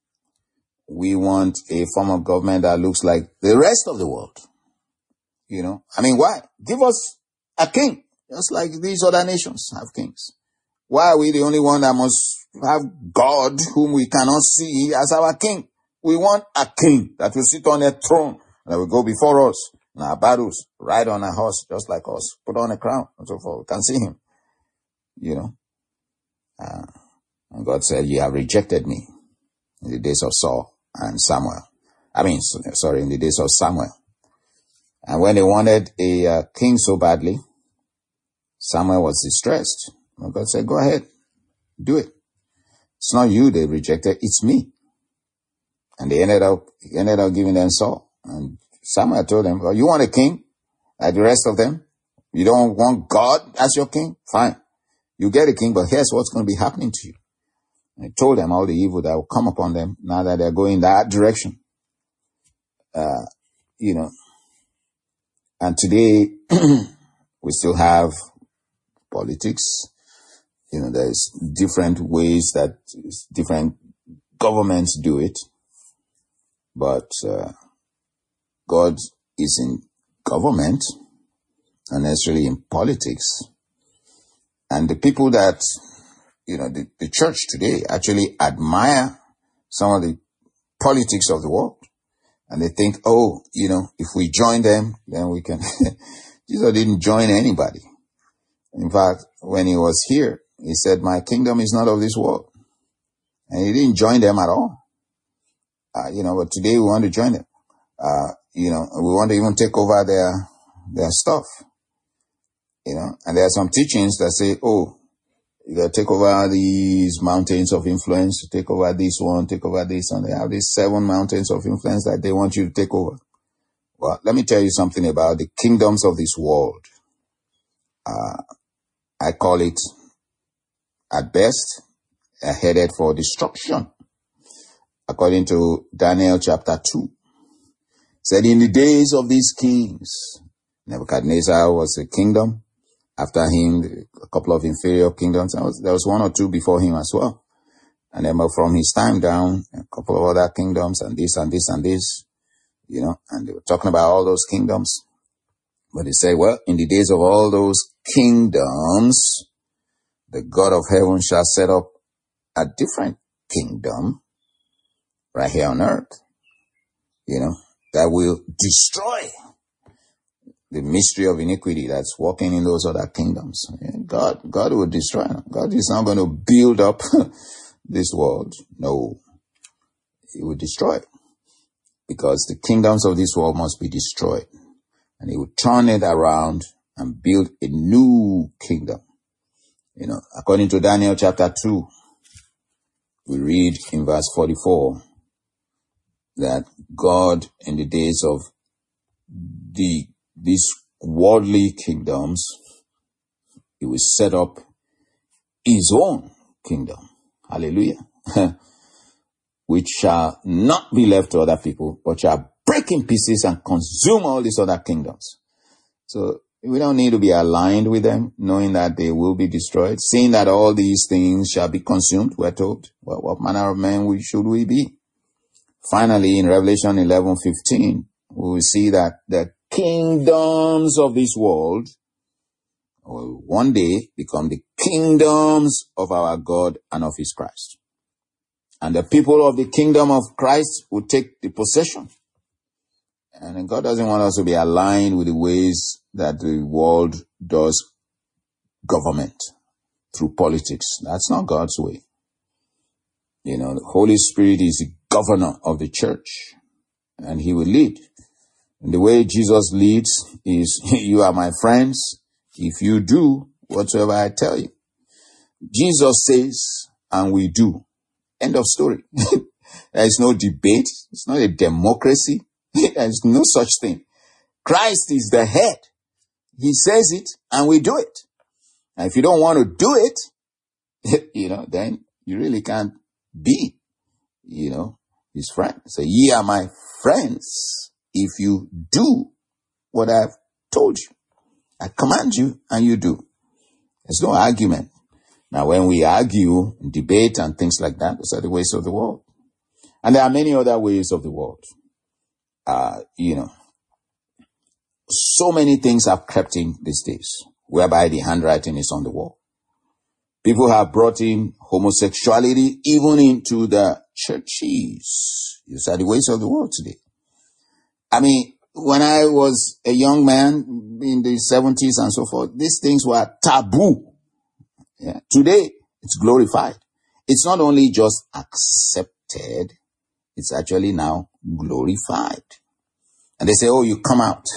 we want a form of government that looks like the rest of the world. You know, I mean, why? Give us a king, just like these other nations have kings. Why are we the only one that must have God, whom we cannot see, as our king? We want a king that will sit on a throne, that will go before us in our battles, ride on a horse, just like us, put on a crown, and so forth. We can see him, you know. Uh, and God said, you have rejected me in the days of Saul and Samuel. I mean, sorry, in the days of Samuel. And when they wanted a uh, king so badly, Samuel was distressed. And God said, go ahead, do it. It's not you they rejected, it's me. And they ended up, he ended up giving them Saul. And Samuel told them, well, you want a king like the rest of them? You don't want God as your king? Fine. You get a king, but here's what's going to be happening to you. And he told them all the evil that will come upon them now that they're going that direction. Uh, you know, and today we still have politics. You know, there's different ways that different governments do it. But uh, God is in government, and necessarily in politics. And the people that, you know, the, the church today actually admire some of the politics of the world. And they think, oh, you know, if we join them, then we can. Jesus didn't join anybody. In fact, when he was here, he said, my kingdom is not of this world. And he didn't join them at all. Uh, you know, but today we want to join them. Uh, you know, we want to even take over their, their stuff. You know, and there are some teachings that say, oh, you got to take over these mountains of influence, take over this one, take over this, and they have these seven mountains of influence that they want you to take over. Well, let me tell you something about the kingdoms of this world. Uh, I call it, at best, are headed for destruction. According to Daniel chapter two, said in the days of these kings, Nebuchadnezzar was a kingdom. After him, a couple of inferior kingdoms. There was, there was one or two before him as well. And then from his time down, a couple of other kingdoms and this and this and this, you know, and they were talking about all those kingdoms. But they say, well, in the days of all those kingdoms, the God of heaven shall set up a different kingdom right here on earth, you know, that will destroy the mystery of iniquity that's walking in those other kingdoms. God, God will destroy them. God is not going to build up this world. No, he will destroy it, because the kingdoms of this world must be destroyed, and he will turn it around and build a new kingdom. You know, according to Daniel chapter two, we read in verse forty-four that God, in the days of the these worldly kingdoms, he will set up his own kingdom. Hallelujah. Which shall not be left to other people, but shall break in pieces and consume all these other kingdoms. So we don't need to be aligned with them, knowing that they will be destroyed, seeing that all these things shall be consumed. We're told, well, what manner of men we, should we be? Finally, in Revelation eleven fifteen, we will see that the kingdoms of this world will one day become the kingdoms of our God and of his Christ. And the people of the kingdom of Christ will take the possession. And God doesn't want us to be aligned with the ways that the world does government through politics. That's not God's way. You know, the Holy Spirit is the governor of the church, and he will lead. And the way Jesus leads is, you are my friends if you do whatsoever I tell you. Jesus says, and we do. End of story. There is no debate. It's not a democracy. There is no such thing. Christ is the head. He says it, and we do it. And if you don't want to do it, you know, then you really can't be, you know, his friend. Say, ye are my friends if you do what I've told you. I command you and you do. There's no argument. Now, when we argue, debate and things like that, those are the ways of the world. And there are many other ways of the world. Uh, you know, so many things have crept in these days, whereby the handwriting is on the wall. People have brought in homosexuality even into the churches. These are the ways of the world today. I mean, when I was a young man in the seventies and so forth, these things were taboo. Yeah. Today, it's glorified. It's not only just accepted, it's actually now glorified. And they say, oh, you come out.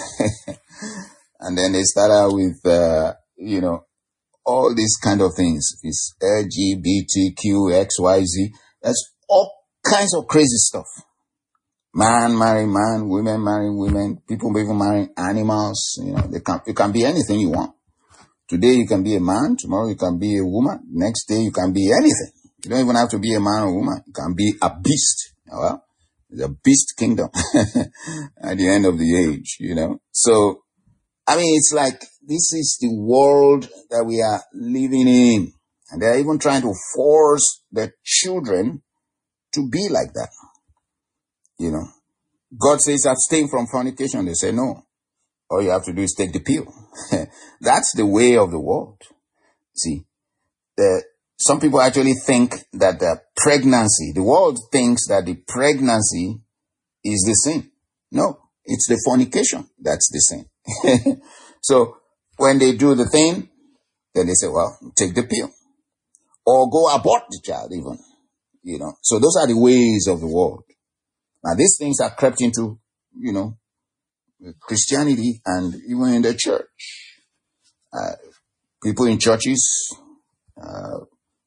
And then they start out with, uh, you know, all these kind of things. It's L G B T Q, X Y Z. That's all kinds of crazy stuff. Man marrying man, women marrying women, people even marrying animals. You know, they can, you can be anything you want. Today you can be a man, tomorrow you can be a woman, next day you can be anything. You don't even have to be a man or woman. You can be a beast. Well, the beast kingdom at the end of the age, you know. So, I mean, it's like this is the world that we are living in. And they're even trying to force the children to be like that. You know, God says abstain from fornication. They say no. All you have to do is take the pill. That's the way of the world. See, the, some people actually think that the pregnancy, the world thinks that the pregnancy is the sin. No, it's the fornication that's the sin. So when they do the thing, then they say, well, take the pill. Or go abort the child even. You know, so those are the ways of the world. Now these things are crept into, you know, Christianity and even in the church. Uh, people in churches uh,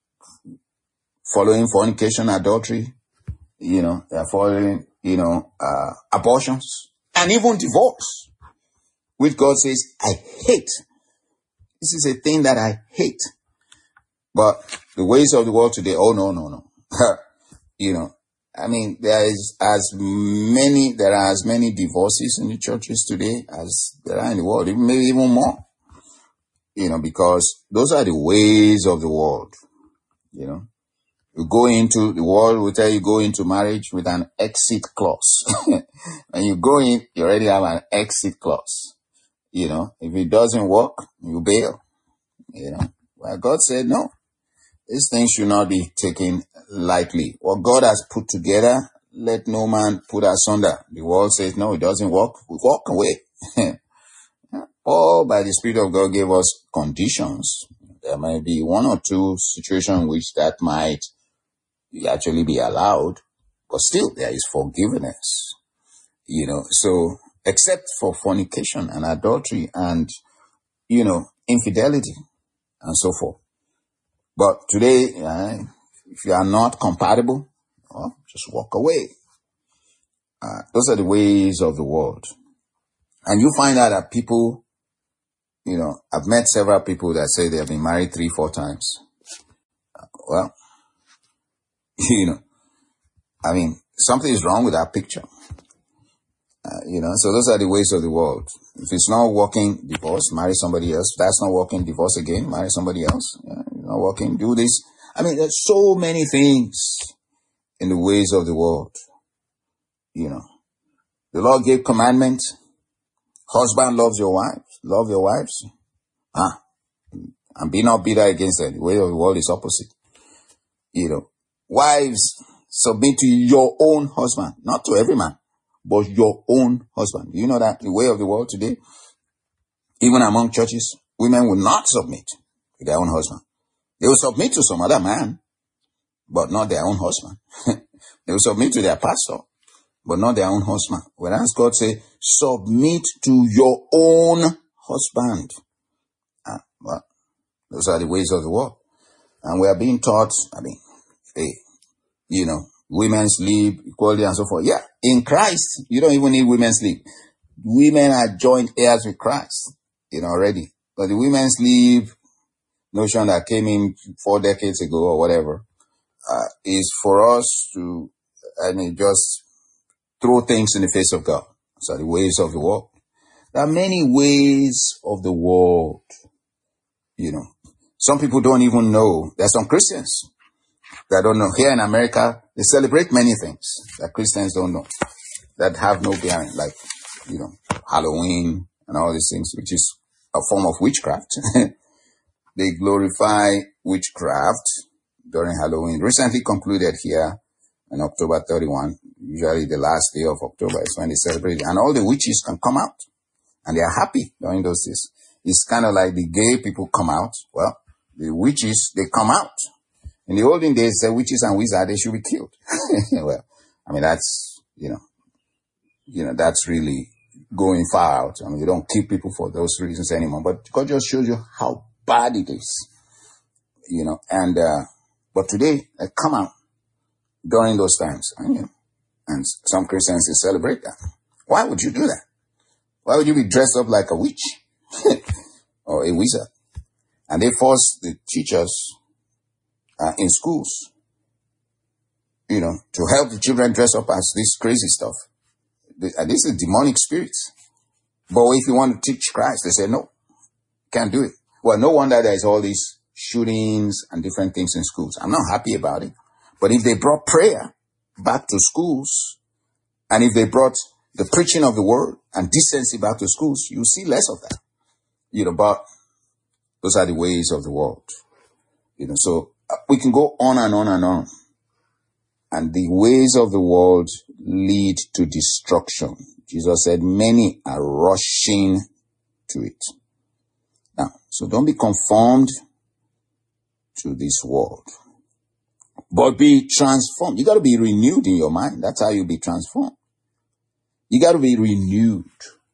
following fornication, adultery, you know, they're following, you know, uh, abortions and even divorce, which God says, I hate. This is a thing that I hate. But the ways of the world today, oh, no, no, no. You know, I mean, there is as many, there are as many divorces in the churches today as there are in the world, even, maybe even more, you know, because those are the ways of the world, you know. You go into the world, will tell you go into marriage with an exit clause. When you go in, you already have an exit clause, you know. If it doesn't work, you bail, you know. Well, God said no. These things should not be taken lightly. What God has put together, let no man put asunder. The world says, no, it doesn't work. We walk away. Or by the Spirit of God gave us conditions. There may be one or two situations in which that might actually be allowed. But still, there is forgiveness. You know, so except for fornication and adultery and, you know, infidelity and so forth. But today, uh, if you are not compatible, well, just walk away. Uh, those are the ways of the world. And you find out that people, you know, I've met several people that say they have been married three, four times. Uh, well, you know, I mean, something is wrong with that picture. Uh, you know, so those are the ways of the world. If it's not working, divorce, marry somebody else. If that's not working, divorce again, marry somebody else. Yeah, you're not working, do this. I mean, there's so many things in the ways of the world. You know, the Lord gave commandments. Husband loves your wife. Love your wives. Ah, and be not bitter against them. The way of the world is opposite. You know, wives, submit to your own husband, not to every man, but your own husband. You know that the way of the world today, even among churches, women will not submit to their own husband. They will submit to some other man, but not their own husband. They will submit to their pastor, but not their own husband. Whereas God says, submit to your own husband. Ah, well, those are the ways of the world. And we are being taught, I mean, hey, you know, women's sleep, equality and so forth. Yeah, in Christ, you don't even need women's sleep. Women are joint heirs with Christ, you know, already. But the women's sleep notion that came in four decades ago or whatever, uh, is for us to and it just throw things in the face of God. So the ways of the world. There are many ways of the world, you know. Some people don't even know. There are some Christians that don't know. Here in America, they celebrate many things that Christians don't know, that have no bearing, like, you know, Halloween and all these things, which is a form of witchcraft. They glorify witchcraft during Halloween. Recently concluded here on October thirty-first, usually the last day of October is when they celebrate it. And all the witches can come out. And they are happy during those days. It's kind of like the gay people come out. Well, the witches, they come out. In the olden days, the witches and wizards, they should be killed. Well, I mean, that's, you know, you know, that's really going far out. I mean, you don't kill people for those reasons anymore. But God just shows you how bad it is, you know. And, uh, but today, they come out during those times. And, you know, and some Christians, they celebrate that. Why would you do that? Why would you be dressed up like a witch or a wizard? And they force the teachers uh, in schools, you know, to help the children dress up as this crazy stuff. And this is demonic spirits. But if you want to teach Christ, they say, no, can't do it. Well, no wonder there's all these shootings and different things in schools. I'm not happy about it. But if they brought prayer back to schools, and if they brought the preaching of the word and decency back to schools, you see less of that. You know, but those are the ways of the world. You know, so we can go on and on and on. And the ways of the world lead to destruction. Jesus said many are rushing to it. Now, so don't be conformed to this world, but be transformed. You got to be renewed in your mind. That's how you be transformed. You got to be renewed.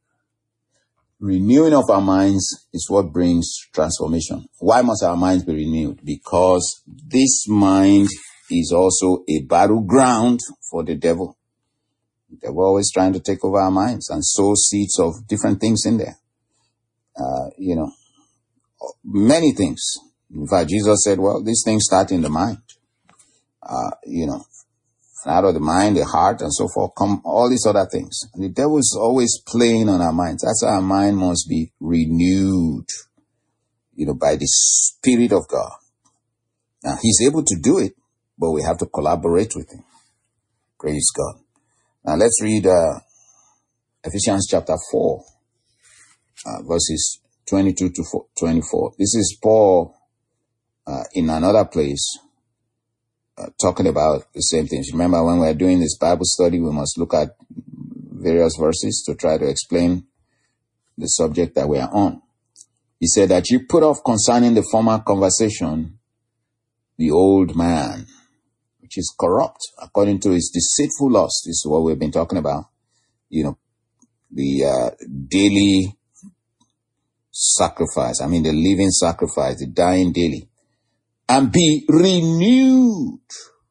Renewing of our minds is what brings transformation. Why must our minds be renewed? Because this mind is also a battleground for the devil. The devil always trying to take over our minds and sow seeds of different things in there. Uh, you know, many things. In fact, Jesus said, well, these things start in the mind. Uh, you know, out of the mind, the heart, and so forth, come all these other things. And the devil is always playing on our minds. That's why our mind must be renewed, you know, by the Spirit of God. Now, he's able to do it, but we have to collaborate with him. Praise God. Now, let's read uh, Ephesians chapter four, uh, verses twenty-two to twenty-four. This is Paul uh, in another place, Uh, talking about the same things. Remember, when we're doing this Bible study, we must look at various verses to try to explain the subject that we are on. He said that you put off concerning the former conversation, the old man, which is corrupt according to his deceitful lust. This is what we've been talking about. You know, the uh, daily sacrifice. I mean, the living sacrifice, the dying daily. And be renewed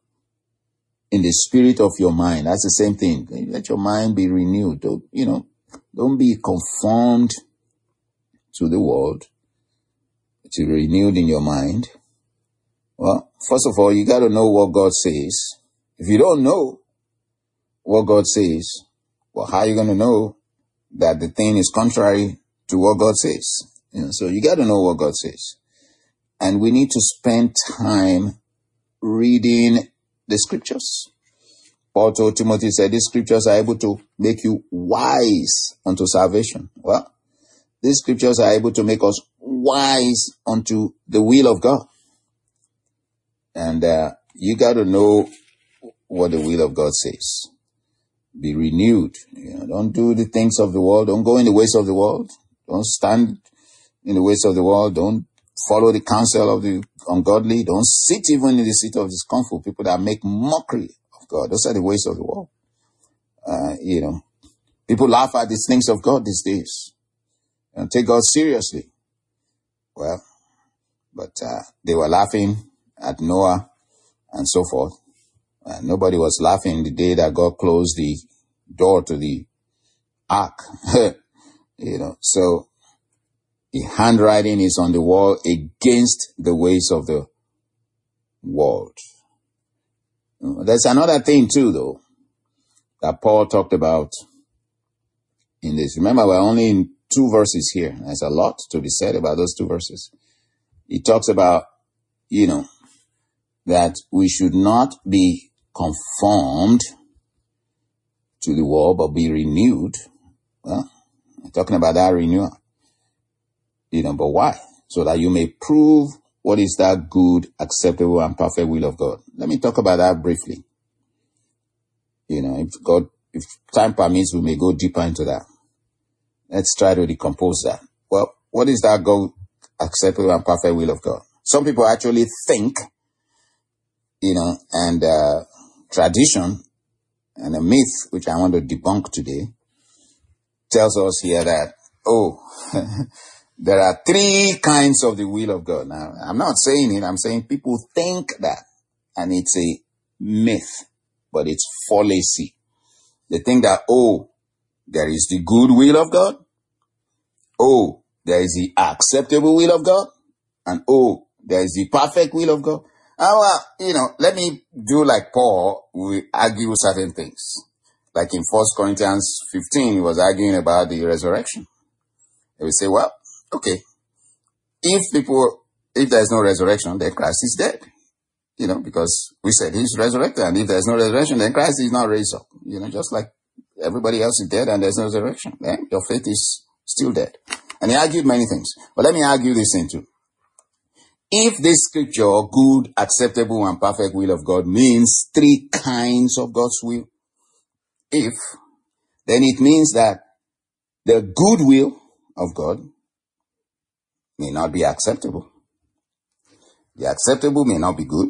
in the spirit of your mind. That's the same thing. Let your mind be renewed. Don't, you know, don't be conformed to the world. To be renewed in your mind. Well, first of all, you got to know what God says. If you don't know what God says, well, how are you going to know that the thing is contrary to what God says? You know, so you got to know what God says. And we need to spend time reading the scriptures. Paul told Timothy, said, these scriptures are able to make you wise unto salvation. Well, these scriptures are able to make us wise unto the will of God. And uh, you got to know what the will of God says. Be renewed. You know, don't do the things of the world. Don't go in the ways of the world. Don't stand in the ways of the world. Don't follow the counsel of the ungodly. Don't sit even in the seat of discomfort. People that make mockery of God. Those are the ways of the world. Uh, you know, people laugh at these things of God these days and take God seriously. Well, but uh, they were laughing at Noah and so forth. Uh, nobody was laughing the day that God closed the door to the ark. You know, so the handwriting is on the wall against the ways of the world. There's another thing too, though, that Paul talked about in this. Remember, we're only in two verses here. There's a lot to be said about those two verses. He talks about, you know, that we should not be conformed to the world, but be renewed. Well, I'm talking about that renewal. You know, but why? So that you may prove what is that good, acceptable, and perfect will of God. Let me talk about that briefly. You know, if God, if time permits, we may go deeper into that. Let's try to decompose that. Well, what is that good, acceptable, and perfect will of God? Some people actually think, you know, and uh, tradition and a myth, which I want to debunk today, tells us here that, oh, there are three kinds of the will of God. Now, I'm not saying it. I'm saying people think that, and it's a myth, but it's fallacy. They think that, oh, there is the good will of God. Oh, there is the acceptable will of God. And oh, there is the perfect will of God. Oh, well, you know, let me do like Paul. We argue certain things. Like in First Corinthians fifteen, he was arguing about the resurrection. They would say, well, okay, if people, if there's no resurrection, then Christ is dead. You know, because we said he's resurrected. And if there's no resurrection, then Christ is not raised up. You know, just like everybody else is dead and there's no resurrection, then your faith is still dead. And he argued many things. But let me argue this thing too. If this scripture, good, acceptable, and perfect will of God, means three kinds of God's will, if, then it means that the good will of God may not be acceptable. The acceptable may not be good.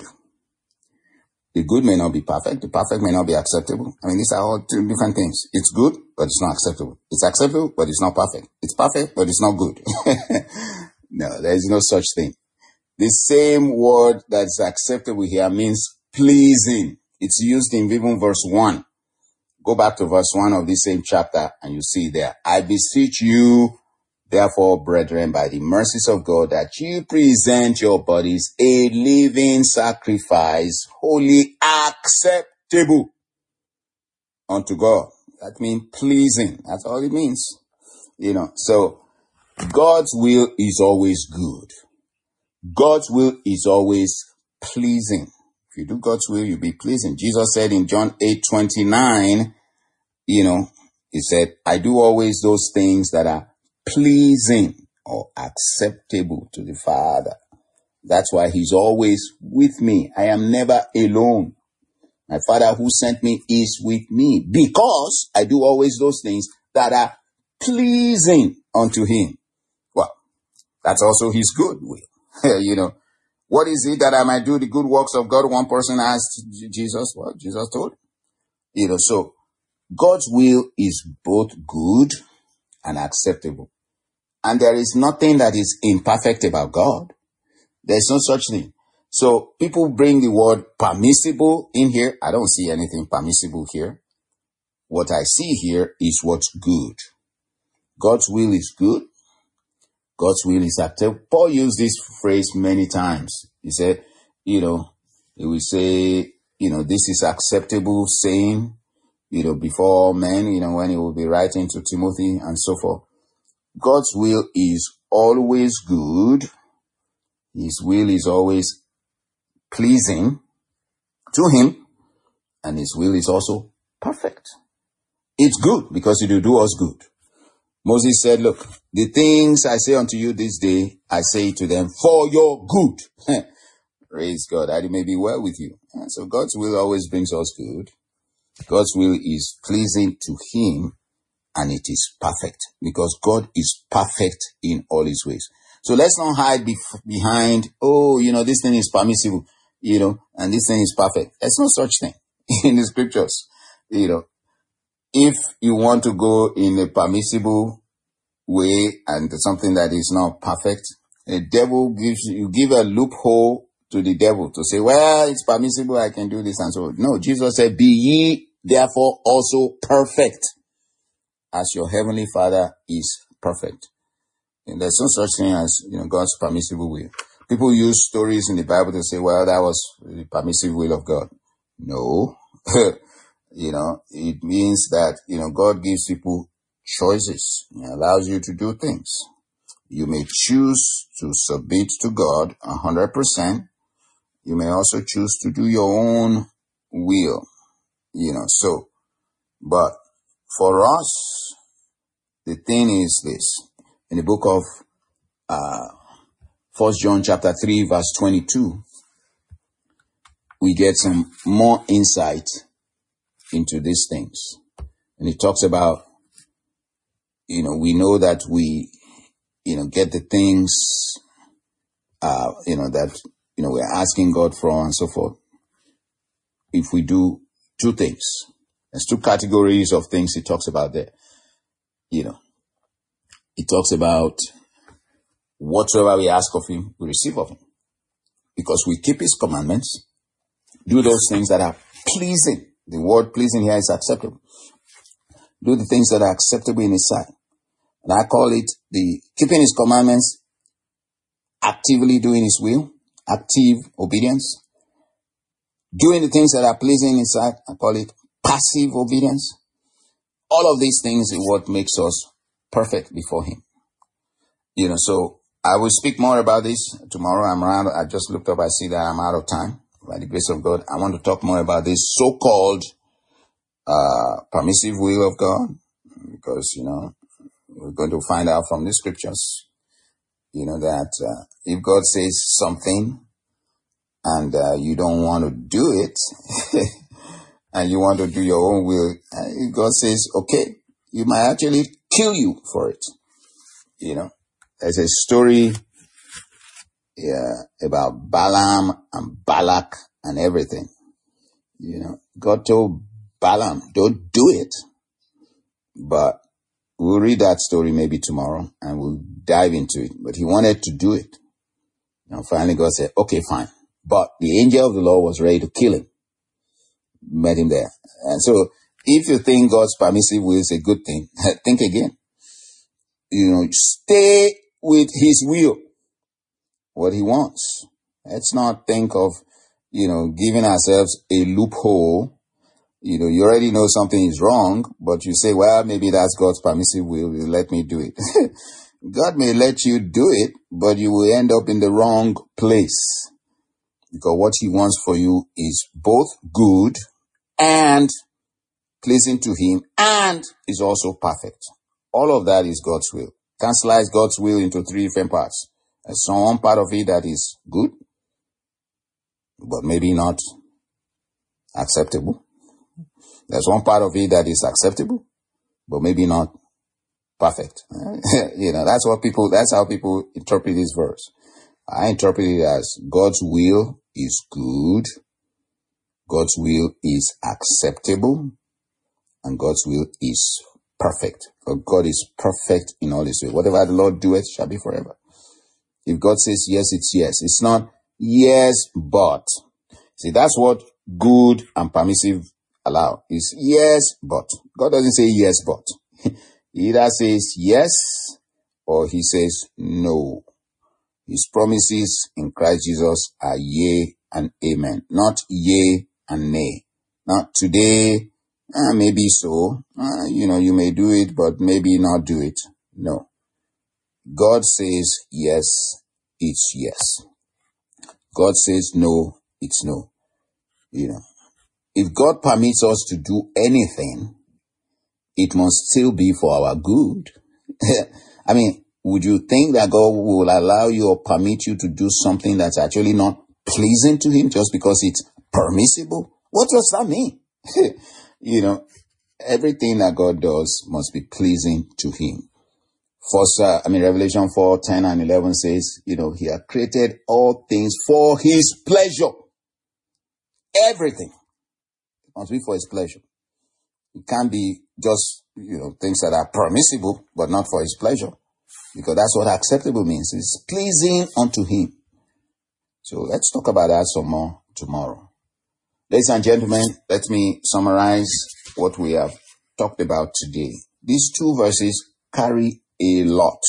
The good may not be perfect. The perfect may not be acceptable. I mean, these are all two different things. It's good, but it's not acceptable. It's acceptable, but it's not perfect. It's perfect, but it's not good. No, there is no such thing. The same word that's acceptable here means pleasing. It's used in even verse one. Go back to verse one of this same chapter and you see there. I beseech you, therefore, brethren, by the mercies of God, that you present your bodies a living sacrifice, wholly acceptable unto God. That means pleasing. That's all it means. You know, so God's will is always good. God's will is always pleasing. If you do God's will, you'll be pleasing. Jesus said in John eight twenty-nine, you know, he said, I do always those things that are pleasing or acceptable to the Father. That's why he's always with me. I am never alone. My Father who sent me is with me because I do always those things that are pleasing unto him. Well, that's also his good will. You know, what is it that I might do the good works of God? One person asked Jesus. Well, Jesus told him. You know, so God's will is both good and acceptable. And there is nothing that is imperfect about God. There's no such thing. So people bring the word permissible in here. I don't see anything permissible here. What I see here is what's good. God's will is good. God's will is acceptable. Paul used this phrase many times. He said, you know, he will say, you know, this is acceptable saying, you know, before men, you know, when he will be writing to Timothy and so forth. God's will is always good. His will is always pleasing to him. And his will is also perfect. It's good because it will do us good. Moses said, look, the things I say unto you this day, I say to them for your good. Praise God, that it may be well with you. And so God's will always brings us good. God's will is pleasing to him and it is perfect because God is perfect in all his ways. So let's not hide bef- behind, oh, you know, this thing is permissible, you know, and this thing is perfect. There's no such thing in the scriptures, you know. If you want to go in a permissible way and something that is not perfect, the devil gives you give a loophole to the devil to say, well, it's permissible, I can do this and so on. No, Jesus said, be ye therefore also perfect as your heavenly Father is perfect. And there's no such thing as, you know, God's permissible will. People use stories in the Bible to say, well, that was the permissive will of God. No. You know, it means that, you know, God gives people choices. He allows you to do things. You may choose to submit to God one hundred percent. You may also choose to do your own will, you know, so, but for us, the thing is this, in the book of, uh, First John chapter three, verse twenty-two, we get some more insight into these things. And it talks about, you know, we know that we, you know, get the things, uh, you know, that, you know, we're asking God for and so forth. If we do two things, there's two categories of things he talks about there. You know, he talks about whatsoever we ask of him, we receive of him. Because we keep his commandments, do those things that are pleasing. The word pleasing here is acceptable. Do the things that are acceptable in his sight. And I call it the keeping his commandments, actively doing his will, active obedience. Doing the things that are pleasing in his sight, I call it passive obedience. All of these things is what makes us perfect before him. You know, so I will speak more about this tomorrow. I'm around. I just looked up. I see that I'm out of time. By the grace of God, I want to talk more about this so-called uh, permissive will of God, because, you know, we're going to find out from the scriptures, you know, that uh, if God says something and uh, you don't want to do it, and you want to do your own will, and God says, okay, you might actually kill you for it. You know, there's a story yeah, about Balaam and Balak and everything. You know, God told Balaam, don't do it. But we'll read that story maybe tomorrow and we'll dive into it. But he wanted to do it. And finally God said, okay, fine. But the angel of the Lord was ready to kill him. Met him there. And so if you think God's permissive will is a good thing, think again. You know, stay with his will, what he wants. Let's not think of, you know, giving ourselves a loophole. You know, you already know something is wrong, but you say, well, maybe that's God's permissive will. Let me do it. God may let you do it, but you will end up in the wrong place. Because what he wants for you is both good and pleasing to him, and is also perfect. All of that is God's will. Can't slice God's will into three different parts. There's some one part of it that is good, but maybe not acceptable. There's one part of it that is acceptable, but maybe not perfect. You know, that's what people, that's how people interpret this verse. I interpret it as God's will is good, God's will is acceptable, and God's will is perfect. For God is perfect in all his ways. Whatever the Lord doeth shall be forever. If God says yes, it's yes. It's not yes, but. See, that's what good and permissive allow. It's yes, but. God doesn't say yes, but. He either says yes or he says no. His promises in Christ Jesus are yea and amen, not yea and nay. Not today, uh, maybe so. Uh, you know, you may do it, but maybe not do it. No. God says yes, it's yes. God says no, it's no. You know, if God permits us to do anything, it must still be for our good. I mean, would you think that God will allow you or permit you to do something that's actually not pleasing to him just because it's permissible? What does that mean? You know, everything that God does must be pleasing to him. First, uh, I mean, Revelation four, ten and eleven says, you know, he had created all things for his pleasure. Everything must be for his pleasure. It can't be just, you know, things that are permissible, but not for his pleasure. Because that's what acceptable means. It's pleasing unto him. So let's talk about that some more tomorrow. Ladies and gentlemen, let me summarize what we have talked about today. These two verses carry a lot.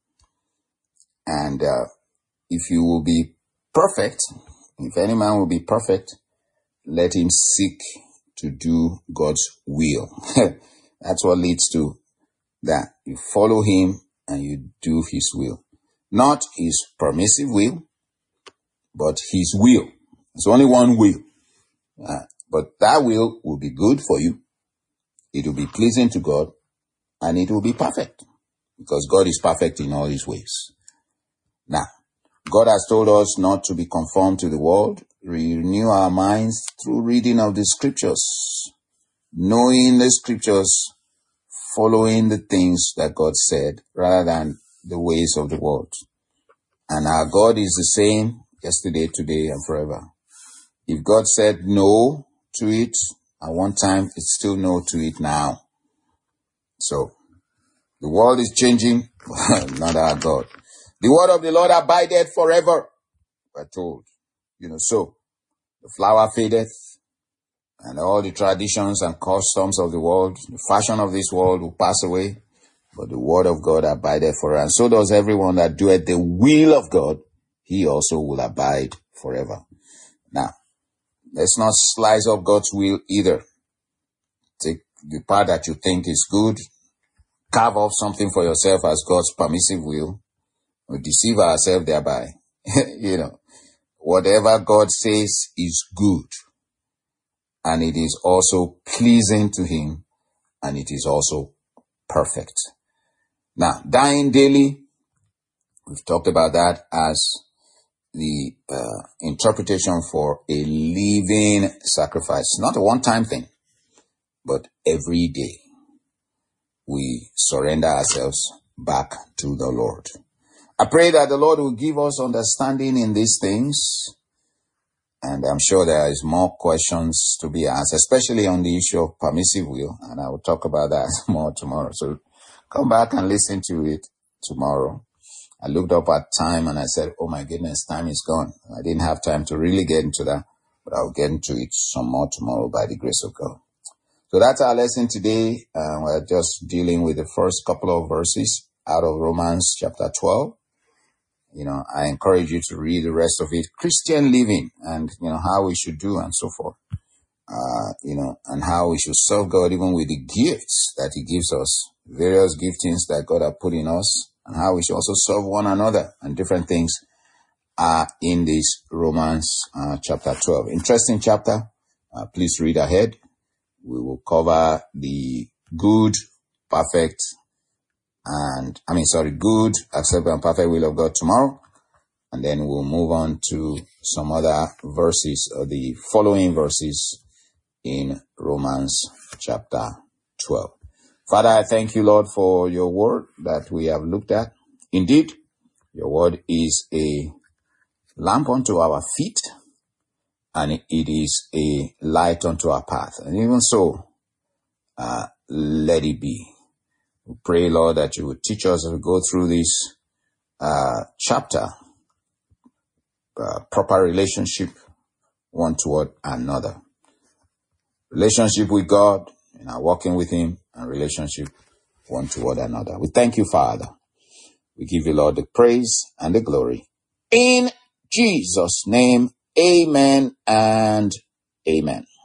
And uh, if you will be perfect, if any man will be perfect, let him seek to do God's will. That's what leads to that. You follow him and you do his will. Not his permissive will, but his will. There's only one will. Uh, but that will will be good for you. It will be pleasing to God, and it will be perfect, because God is perfect in all his ways. Now, God has told us not to be conformed to the world. Renew our minds through reading of the scriptures, knowing the scriptures, following the things that God said rather than the ways of the world. And our God is the same yesterday, today, and forever. If God said no to it at one time, it's still no to it now. So, the world is changing, not our God. The word of the Lord abideth forever, we're told. You know, so, the flower fadeth, and all the traditions and customs of the world, the fashion of this world will pass away, but the word of God abideth forever. And so does everyone that doeth the will of God, he also will abide forever. Now, let's not slice up God's will either. Take the part that you think is good, carve off something for yourself as God's permissive will, or deceive ourselves thereby. You know, whatever God says is good, and it is also pleasing to him, and it is also perfect. Now, dying daily, we've talked about that as the uh, interpretation for a living sacrifice. Not a one-time thing, but every day we surrender ourselves back to the Lord. I pray that the Lord will give us understanding in these things, and I'm sure there is more questions to be asked, especially on the issue of permissive will, and I will talk about that more tomorrow. So come back and listen to it tomorrow. I looked up at time and I said, oh my goodness, time is gone. I didn't have time to really get into that, but I'll get into it some more tomorrow by the grace of God. So that's our lesson today. Uh, we're just dealing with the first couple of verses out of Romans chapter twelve. You know, I encourage you to read the rest of it. Christian living, and, you know, how we should do and so forth. Uh, you know, and how we should serve God even with the gifts that he gives us, various giftings that God has put in us, and how we should also serve one another, and different things are in this Romans uh, chapter twelve. Interesting chapter. Uh, please read ahead. We will cover the good, perfect, and, I mean, sorry, good, acceptable, and perfect will of God tomorrow. And then we'll move on to some other verses, or the following verses in Romans chapter twelve. Father, I thank you, Lord, for your word that we have looked at. Indeed, your word is a lamp unto our feet, and it is a light unto our path. And even so, uh, let it be. We pray, Lord, that you would teach us as we go through this uh, chapter, uh, proper relationship one toward another. Relationship with God, and our walking with him, and relationship one toward another. We thank you, Father. We give you, Lord, the praise and the glory. In Jesus' name, amen and amen.